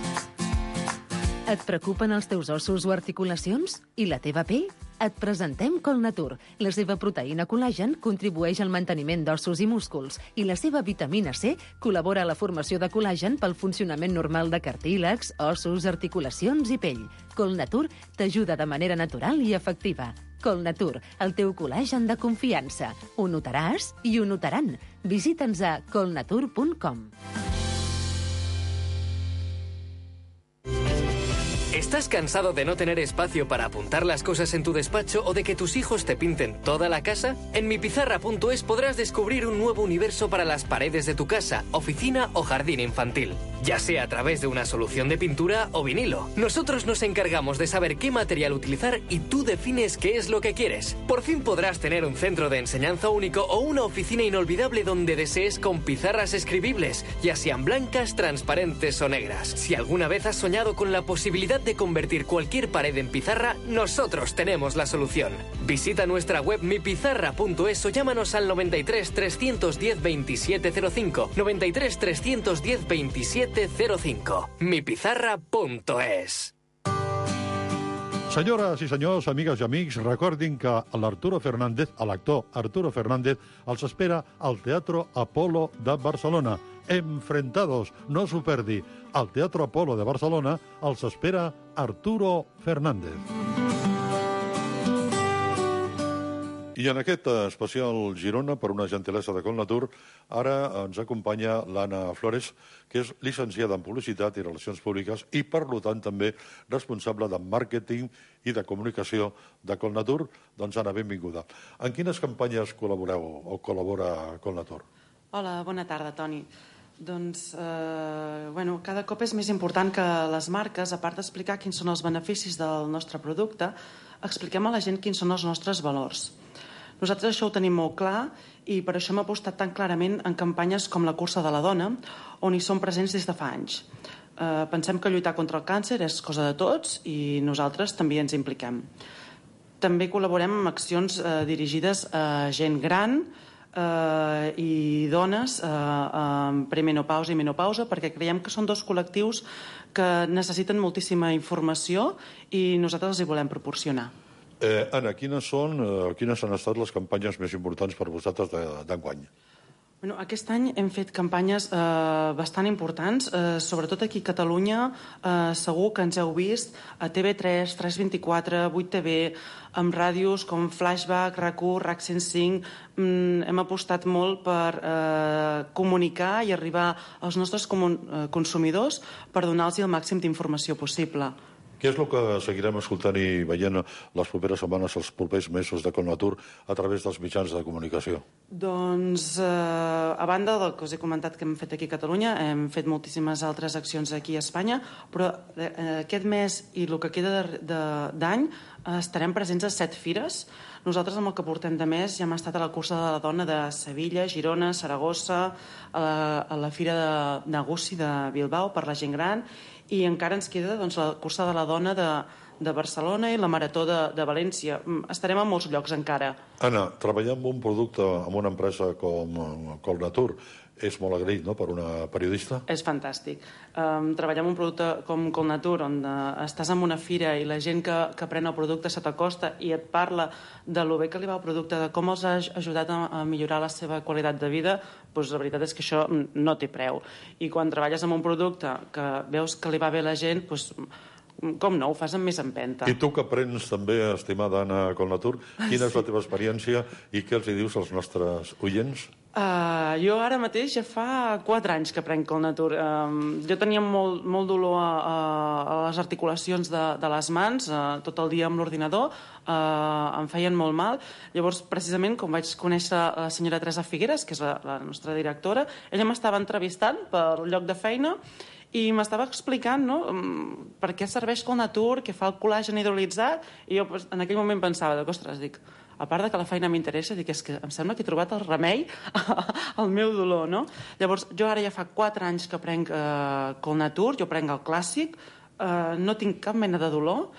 Et preocupen els teus ossos o articulacions? I la teva pell? Et presentem Colnatur. La seva proteïna col·lagen contribueix al manteniment d'ossos i músculs i la seva vitamina C col·labora a la formació de col·lagen pel funcionament normal de cartílags, ossos, articulacions i pell. Colnatur t'ajuda de manera natural i efectiva. Colnatur, el teu col·lagen de confiança. Ho notaràs i ho notaran. Visita'ns a colnatur punt com. ¿Estás cansado de no tener espacio para apuntar las cosas en tu despacho o de que tus hijos te pinten toda la casa? En mipizarra punto es podrás descubrir un nuevo universo para las paredes de tu casa, oficina o jardín infantil. ya sea a través de una solución de pintura o vinilo. Nosotros nos encargamos de saber qué material utilizar y tú defines qué es lo que quieres. Por fin podrás tener un centro de enseñanza único o una oficina inolvidable donde desees con pizarras escribibles, ya sean blancas, transparentes o negras. Si alguna vez has soñado con la posibilidad de convertir cualquier pared en pizarra, nosotros tenemos la solución. Visita nuestra web mi pizarra punto es o llámanos al noventa y tres, trescientos diez, veintisiete cero cinco, noventa y tres, trescientos diez, veintisiete cero cinco. mi pizarra punto es. Senyores i senyors, amigues i amics, recordin que l'Arturo Fernández, l'actor Arturo Fernández, els espera al Teatro Apolo de Barcelona. Enfrentados, no s'ho perdi. Al Teatro Apolo de Barcelona els espera Arturo Fernández. I en aquest especial Girona, per una gentilesa de Colnatur, ara ens acompanya l'Anna Flores, que és llicenciada en Publicitat i Relacions Públiques i, per tant, també responsable de màrqueting i de comunicació de Colnatur. Doncs, Anna, benvinguda. En quines campanyes col·laboreu o col·labora Colnatur? Hola, bona tarda, Toni. Doncs, eh, bueno, cada cop és més important que les marques, a part d'explicar quins són els beneficis del nostre producte, expliquem a la gent quins són els nostres valors. Nosaltres això ho tenim molt clar i per això hem apostat tan clarament en campanyes com la Cursa de la Dona, on hi som presents des de fa anys. Eh, pensem que lluitar contra el càncer és cosa de tots i nosaltres també ens impliquem. També col·laborem amb accions eh, dirigides a gent gran eh, i dones eh, en premenopausa i menopausa, perquè creiem que són dos col·lectius que necessiten moltíssima informació i nosaltres els hi volem proporcionar. Eh, Anna, quines són, eh, quines han estat les campanyes més importants per vosaltres d'enguany? Bueno, aquest any hem fet campanyes eh, bastant importants, eh, sobretot aquí a Catalunya. Eh, segur que ens heu vist a T V tres, tres vint-i-quatre, vuit T V, amb ràdios com Flashback, RAC u, RAC cent cinc. Mm, hem apostat molt per eh, comunicar i arribar als nostres consumidors per donar-los el màxim d'informació possible. Què és el que seguirem escoltant i veient les properes setmanes, els propers mesos de Colnatur a través dels mitjans de comunicació? Doncs, eh, a banda del que us he comentat que hem fet aquí a Catalunya, hem fet moltíssimes altres accions aquí a Espanya, però eh, aquest mes i el que queda d'any eh, estarem presents a set fires. Nosaltres, amb el que portem de mes, ja hem estat a la Cursa de la Dona de Sevilla, Girona, Saragossa, a la, a la Fira de Negoci de Bilbao per la gent gran, i encara ens queda doncs, la Cursa de la Dona de, de Barcelona i la Marató de, de València. Estarem a molts llocs encara. Anna, treballar amb un producte, amb una empresa com Colnatur, és molt agraït, no?, per una periodista? És fantàstic. Um, treballar amb un producte com Colnatur, on uh, estàs en una fira i la gent que, que pren el producte se t'acosta i et parla de lo bé que li va el producte, de com els ha ajudat a, a millorar la seva qualitat de vida, doncs la veritat és que això no té preu. I quan treballes amb un producte que veus que li va bé a la gent, doncs, com no, ho fas amb més empenta. I tu que prens també, estimada Anna Colnatur, quina és la teva experiència i què els hi dius als nostres oients? Uh, jo ara mateix ja fa quatre anys que prenc Colnatur. Um, jo tenia molt, molt dolor a, a, a les articulacions de, de les mans, uh, tot el dia amb l'ordinador, uh, em feien molt mal. Llavors, precisament, com vaig conèixer la senyora Teresa Figueres, que és la, la nostra directora, ella m'estava entrevistant pel lloc de feina i m'estava explicant, no?, per què serveix Colnatur, què fa el col·làgen hidrolitzat, i jo en aquell moment pensava, ostres, dic, a part de que la feina m'interessa, dic, és que em sembla que he trobat el remei al meu dolor, no? Llavors, jo ara ja fa quatre anys que prenc eh, Colnatur, jo prenc el clàssic, eh, no tinc cap mena de dolor,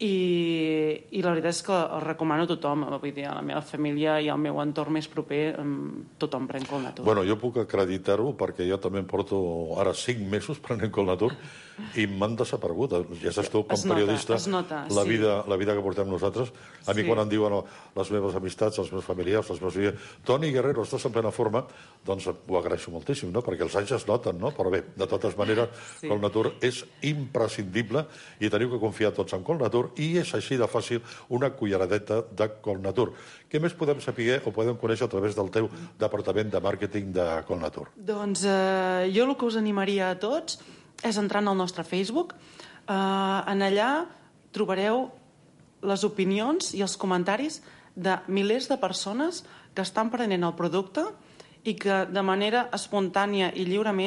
i, i la veritat és que el recomano a tothom, vull dir, a la meva família i al meu entorn més proper, tothom pren Colnatur. Bueno, jo puc acreditar-ho perquè jo també porto ara cinc mesos prenent Colnatur i m'han desaparegut. Ja saps tu, com es nota, periodista, es nota, la, sí. vida, la vida que portem nosaltres. A mi Sí. quan em diuen les meves amistats, els meus familiars, els meus fills, Toni Guerrero, estàs en plena forma, doncs ho agraeixo moltíssim, no?, perquè els anys es noten, no? Però bé, de totes maneres, Sí. Colnatur és imprescindible i teniu que confiar tots en Colnatur i és així de fàcil una culleradeta de Colnatur. Què més podem saber o podem conèixer a través del teu departament de màrqueting de Colnatur? Doncs eh, jo el que us animaria a tots és entrar en el nostre Facebook. Eh, en allà trobareu les opinions i els comentaris de milers de persones que estan prenent el producte i que de manera espontània i lliurement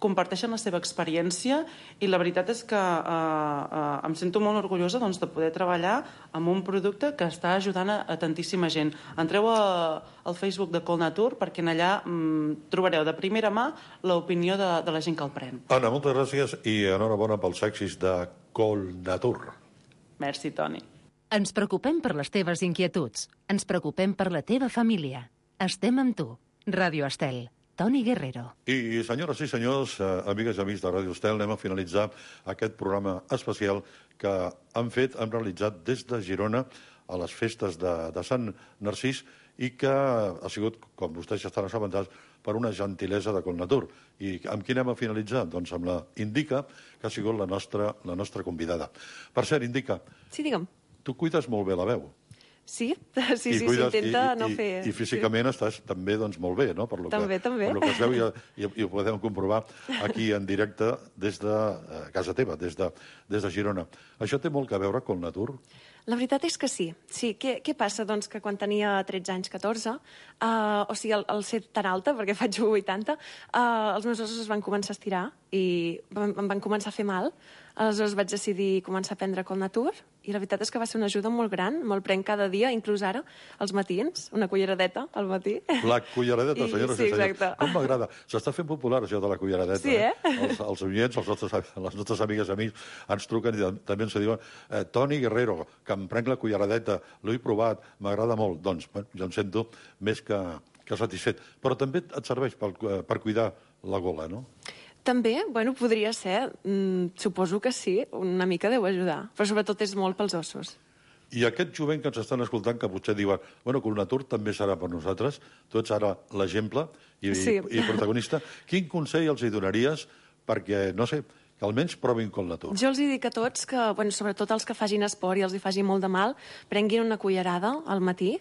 comparteixen la seva experiència i la veritat és que eh, eh, em sento molt orgullosa doncs, de poder treballar amb un producte que està ajudant a, a tantíssima gent. Entreu a, al Facebook de Colnatur perquè en allà mm, trobareu de primera mà l'opinió de, de la gent que el pren. Anna, moltes gràcies i enhorabona pels èxits de Colnatur. Merci, Toni. Ens preocupem per les teves inquietuds. Ens preocupem per la teva família. Estem amb tu. Ràdio Estel. Toni Guerrero. I, senyores i senyors, eh, amigues i amics de Ràdio Estel, anem a finalitzar aquest programa especial que han fet, han realitzat des de Girona a les festes de, de Sant Narcís i que ha sigut, com vostès ja estan assabentats, per una gentilesa de Colnatur. I amb qui anem a finalitzar? Doncs amb la Indica, que ha sigut la nostra, la nostra convidada. Per cert, Indica, Sí, digue'm. tu cuides molt bé la veu. Sí, sí, sí, s'intenta no fer... I físicament estàs també doncs, molt bé, no? Per lo També, que, també. Per lo que es veu i, i, i ho podem comprovar aquí en directe des de eh, casa teva, des de, des de Girona. Això té molt a veure amb Colnatur? La veritat és que sí. Sí, què, què passa? Doncs que quan tenia tretze anys, catorze, uh, o sigui, al, al ser tan alta, perquè faig vuitanta, uh, els meus ossos es van començar a estirar i em, em van començar a fer mal. Aleshores vaig decidir començar a prendre Colnatur i la veritat és que va ser una ajuda molt gran. Me'l prenc cada dia, inclús ara, als matins, una culleradeta al matí. La culleradeta, senyores i, sí, i senyors. exacte. Com m'agrada. S'està fent popular, això de la culleradeta. Sí, eh? eh? Els, els oients, els nostres, les nostres amigues i amics ens truquen i també ens diuen eh, Toni Guerrero, que em prenc la culleradeta, l'he provat, m'agrada molt. Doncs bueno, jo em sento més que, que satisfet. Però també et serveix per, per cuidar la gola, no? També, bueno, podria ser, mm, suposo que sí, una mica deu ajudar, però sobretot és molt pels ossos. I aquest jovent que ens estan escoltant, que potser diuen, bueno, Colnatur també serà per nosaltres, tu ets ara l'exemple i, sí. i, i protagonista, quin consell els hi donaries perquè, no sé, que almenys provin Colnatur? Jo els hi dic a tots que, bueno, sobretot els que facin esport i els hi faci molt de mal, prenguin una cullerada al matí,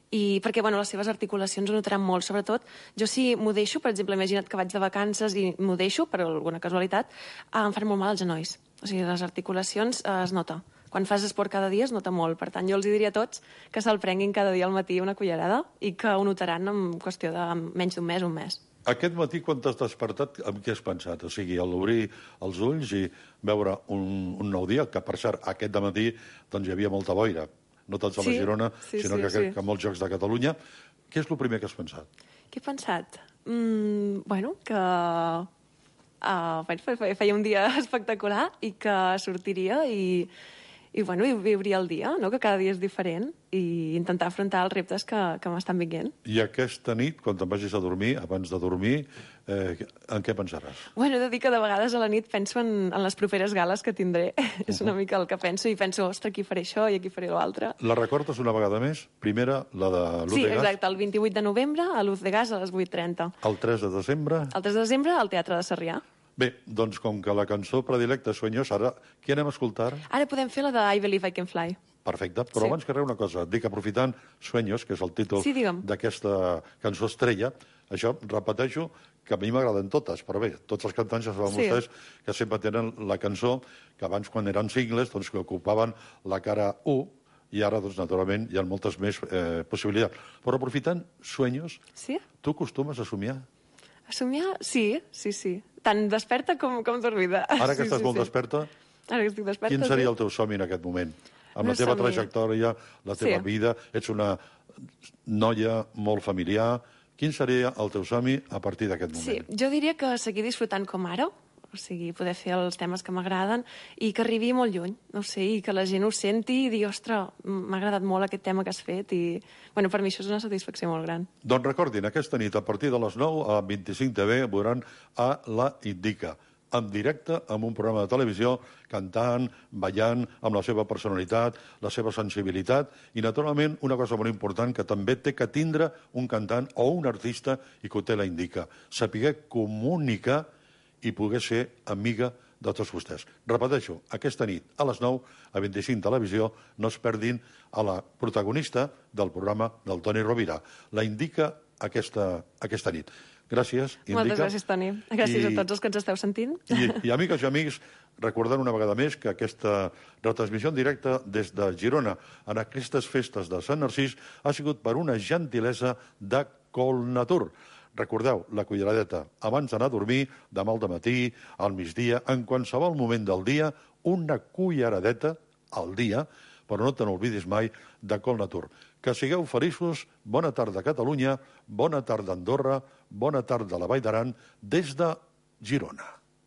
i perquè bueno, les seves articulacions ho notaran molt. Sobretot, jo si m'ho deixo, per exemple, imagina't que vaig de vacances i m'ho deixo, per alguna casualitat, eh, em fan molt mal els genolls. O sigui, les articulacions eh, es nota. Quan fas esport cada dia es nota molt. Per tant, jo els diria a tots que se'l prenguin cada dia al matí una cullerada i que ho notaran en qüestió de menys d'un mes, un mes. Aquest matí, quan t'has despertat, amb què has pensat? O sigui, al obrir els ulls i veure un, un nou dia, que per cert, aquest dematí doncs, hi havia molta boira, no tots a la Sí, Girona, sí, sinó sí, que, sí. que a molts jocs de Catalunya. Què és el primer que has pensat? Què he pensat? Mm, bueno, que uh, fe- feia un dia espectacular i que sortiria i, i, bueno, i viuria el dia, no? Que cada dia és diferent i intentar afrontar els reptes que, que m'estan vinguent. I aquesta nit, quan te'n vagis a dormir, abans de dormir, eh, en què pensaràs? Bueno, he de dir que de vegades a la nit penso en, en les properes gales que tindré. Uh-huh. És una mica el que penso i penso, ostres, aquí faré això i aquí faré l'altre. La recordes una vegada més? Primera, la de Luz Sí, de Gas. exacte, el vint-i-vuit de novembre a Luz de Gas a les vuit trenta. El tres de desembre. El tres de desembre al Teatre de Sarrià. Bé, doncs com que la cançó predilecta és Sueños, ara què anem a escoltar? Ara podem fer la de I Believe I Can Fly. Perfecte, però Sí. abans que res una cosa, et dic aprofitant Sueños, que és el títol Sí, digue'm. d'aquesta cançó estrella, això repeteixo que a mi m'agraden totes, però bé, tots els cantants ja saben Sí. vostès que sempre tenen la cançó que abans quan eren singles doncs, que ocupaven la cara u i ara, doncs, naturalment, hi ha moltes més eh, possibilitats. Però aprofitant Sueños, Sí? tu acostumes a somiar? A somiar? Sí, sí, sí. Tant desperta com, com dormida. Ara que sí, estàs sí, molt sí. desperta, Ara que estic desperta, quin seria sí. el teu somni en aquest moment? Amb El la teva somni. trajectòria, la teva Sí. vida, ets una noia molt familiar. Quin seria el teu somni a partir d'aquest moment? Sí, jo diria que seguir disfrutant com ara, o sigui, poder fer els temes que m'agraden i que arribi molt lluny, no sé, i que la gent ho senti i digui, ostres, m'ha agradat molt aquest tema que has fet i, bueno, per mi això és una satisfacció molt gran. Doncs recordin, aquesta nit, a partir de les nou, a vint-i-cinc T V, veuran a La Indica, en directe, amb un programa de televisió, cantant, ballant, amb la seva personalitat, la seva sensibilitat, i, naturalment, una cosa molt important que també té que tindre un cantant o un artista, i que ho té La Indica, saber comunicar i poder ser amiga de tots vostès. Repeteixo, aquesta nit, a les nou, a vint-i-cinc Televisió, no es perdin a la protagonista del programa del Toni Rovira. La Indica aquesta, aquesta nit. Gràcies, Indica. Moltes gràcies, Toni. Gràcies I, a tots els que ens esteu sentint. I, I amigues i amics, recordant una vegada més que aquesta retransmissió en directe des de Girona en aquestes festes de Sant Narcís ha sigut per una gentilesa de Colnatur. Recordeu, la culleradeta, abans d'anar a dormir, demà al dematí, al migdia, en qualsevol moment del dia, una culleradeta al dia, però no te n'oblidis mai de Colnatur. Que sigueu feliços, bona tarda Catalunya, bona tarda Andorra, bona tarda la Vall d'Aran, des de Girona.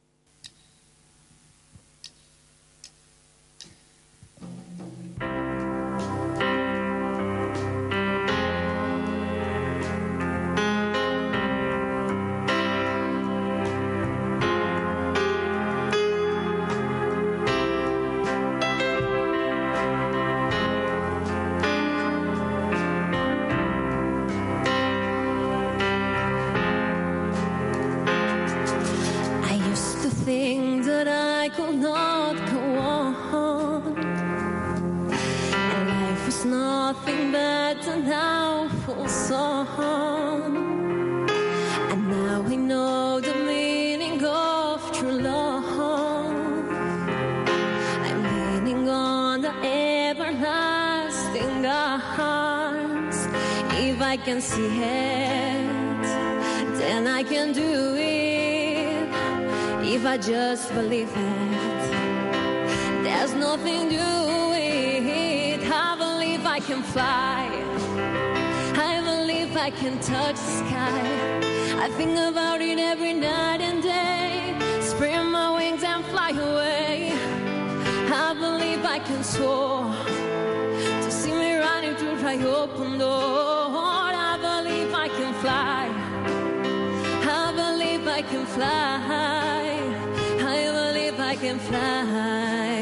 I can see it, then I can do it. If I just believe it, there's nothing to it. I believe I can fly, I believe I can touch the sky. I think about it every night and day, spread my wings and fly away. I believe I can soar, to see me running through the open door. I can fly, I believe I can fly, I believe I can fly.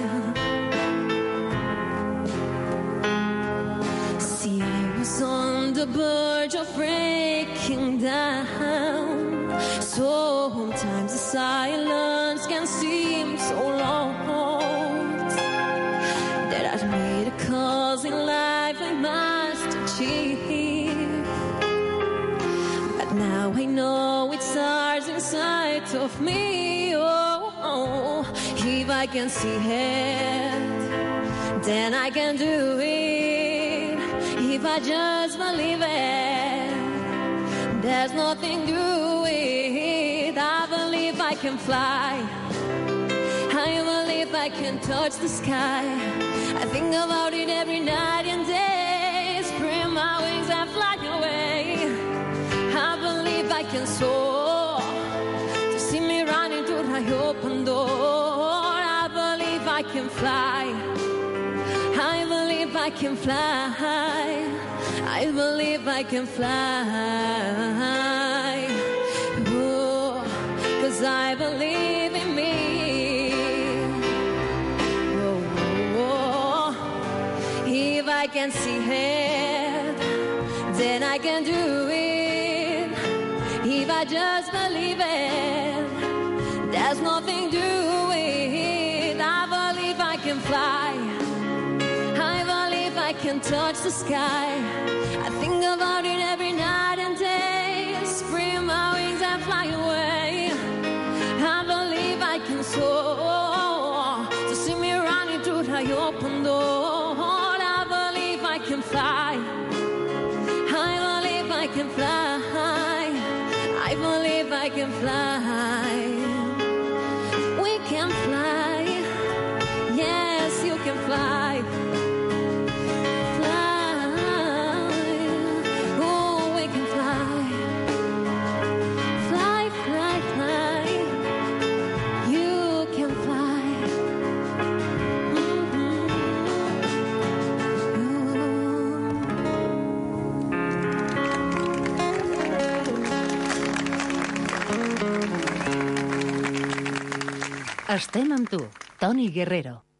See, I was on the verge of breaking down. Sometimes the silence can seem so long, that I've made a cause in life I must achieve. Now I know it starts inside of me. Oh, oh, if I can see it, then I can do it. If I just believe it, there's nothing to it. I believe I can fly, I believe I can touch the sky. I think about it every night and day, spread my wings and fly away. I believe I can soar, to see me running through the open door. I believe I can fly, I believe I can fly, I believe I can fly. Oh, 'cause I believe in me. Oh, oh, oh. If I can see it, then I can do it. If I just believe it, there's nothing to it. I believe I can fly, I believe I can touch the sky. I think about it every night and day, spread my wings and fly away. I believe I can soar, to see me running through the open door. I believe I can fly, I believe I can fly, I believe I can fly. We can fly. Yes, you can fly. Fly. Oh, we can fly. Fly, fly, fly. You can fly. Estem amb tu, Toni Guerrero.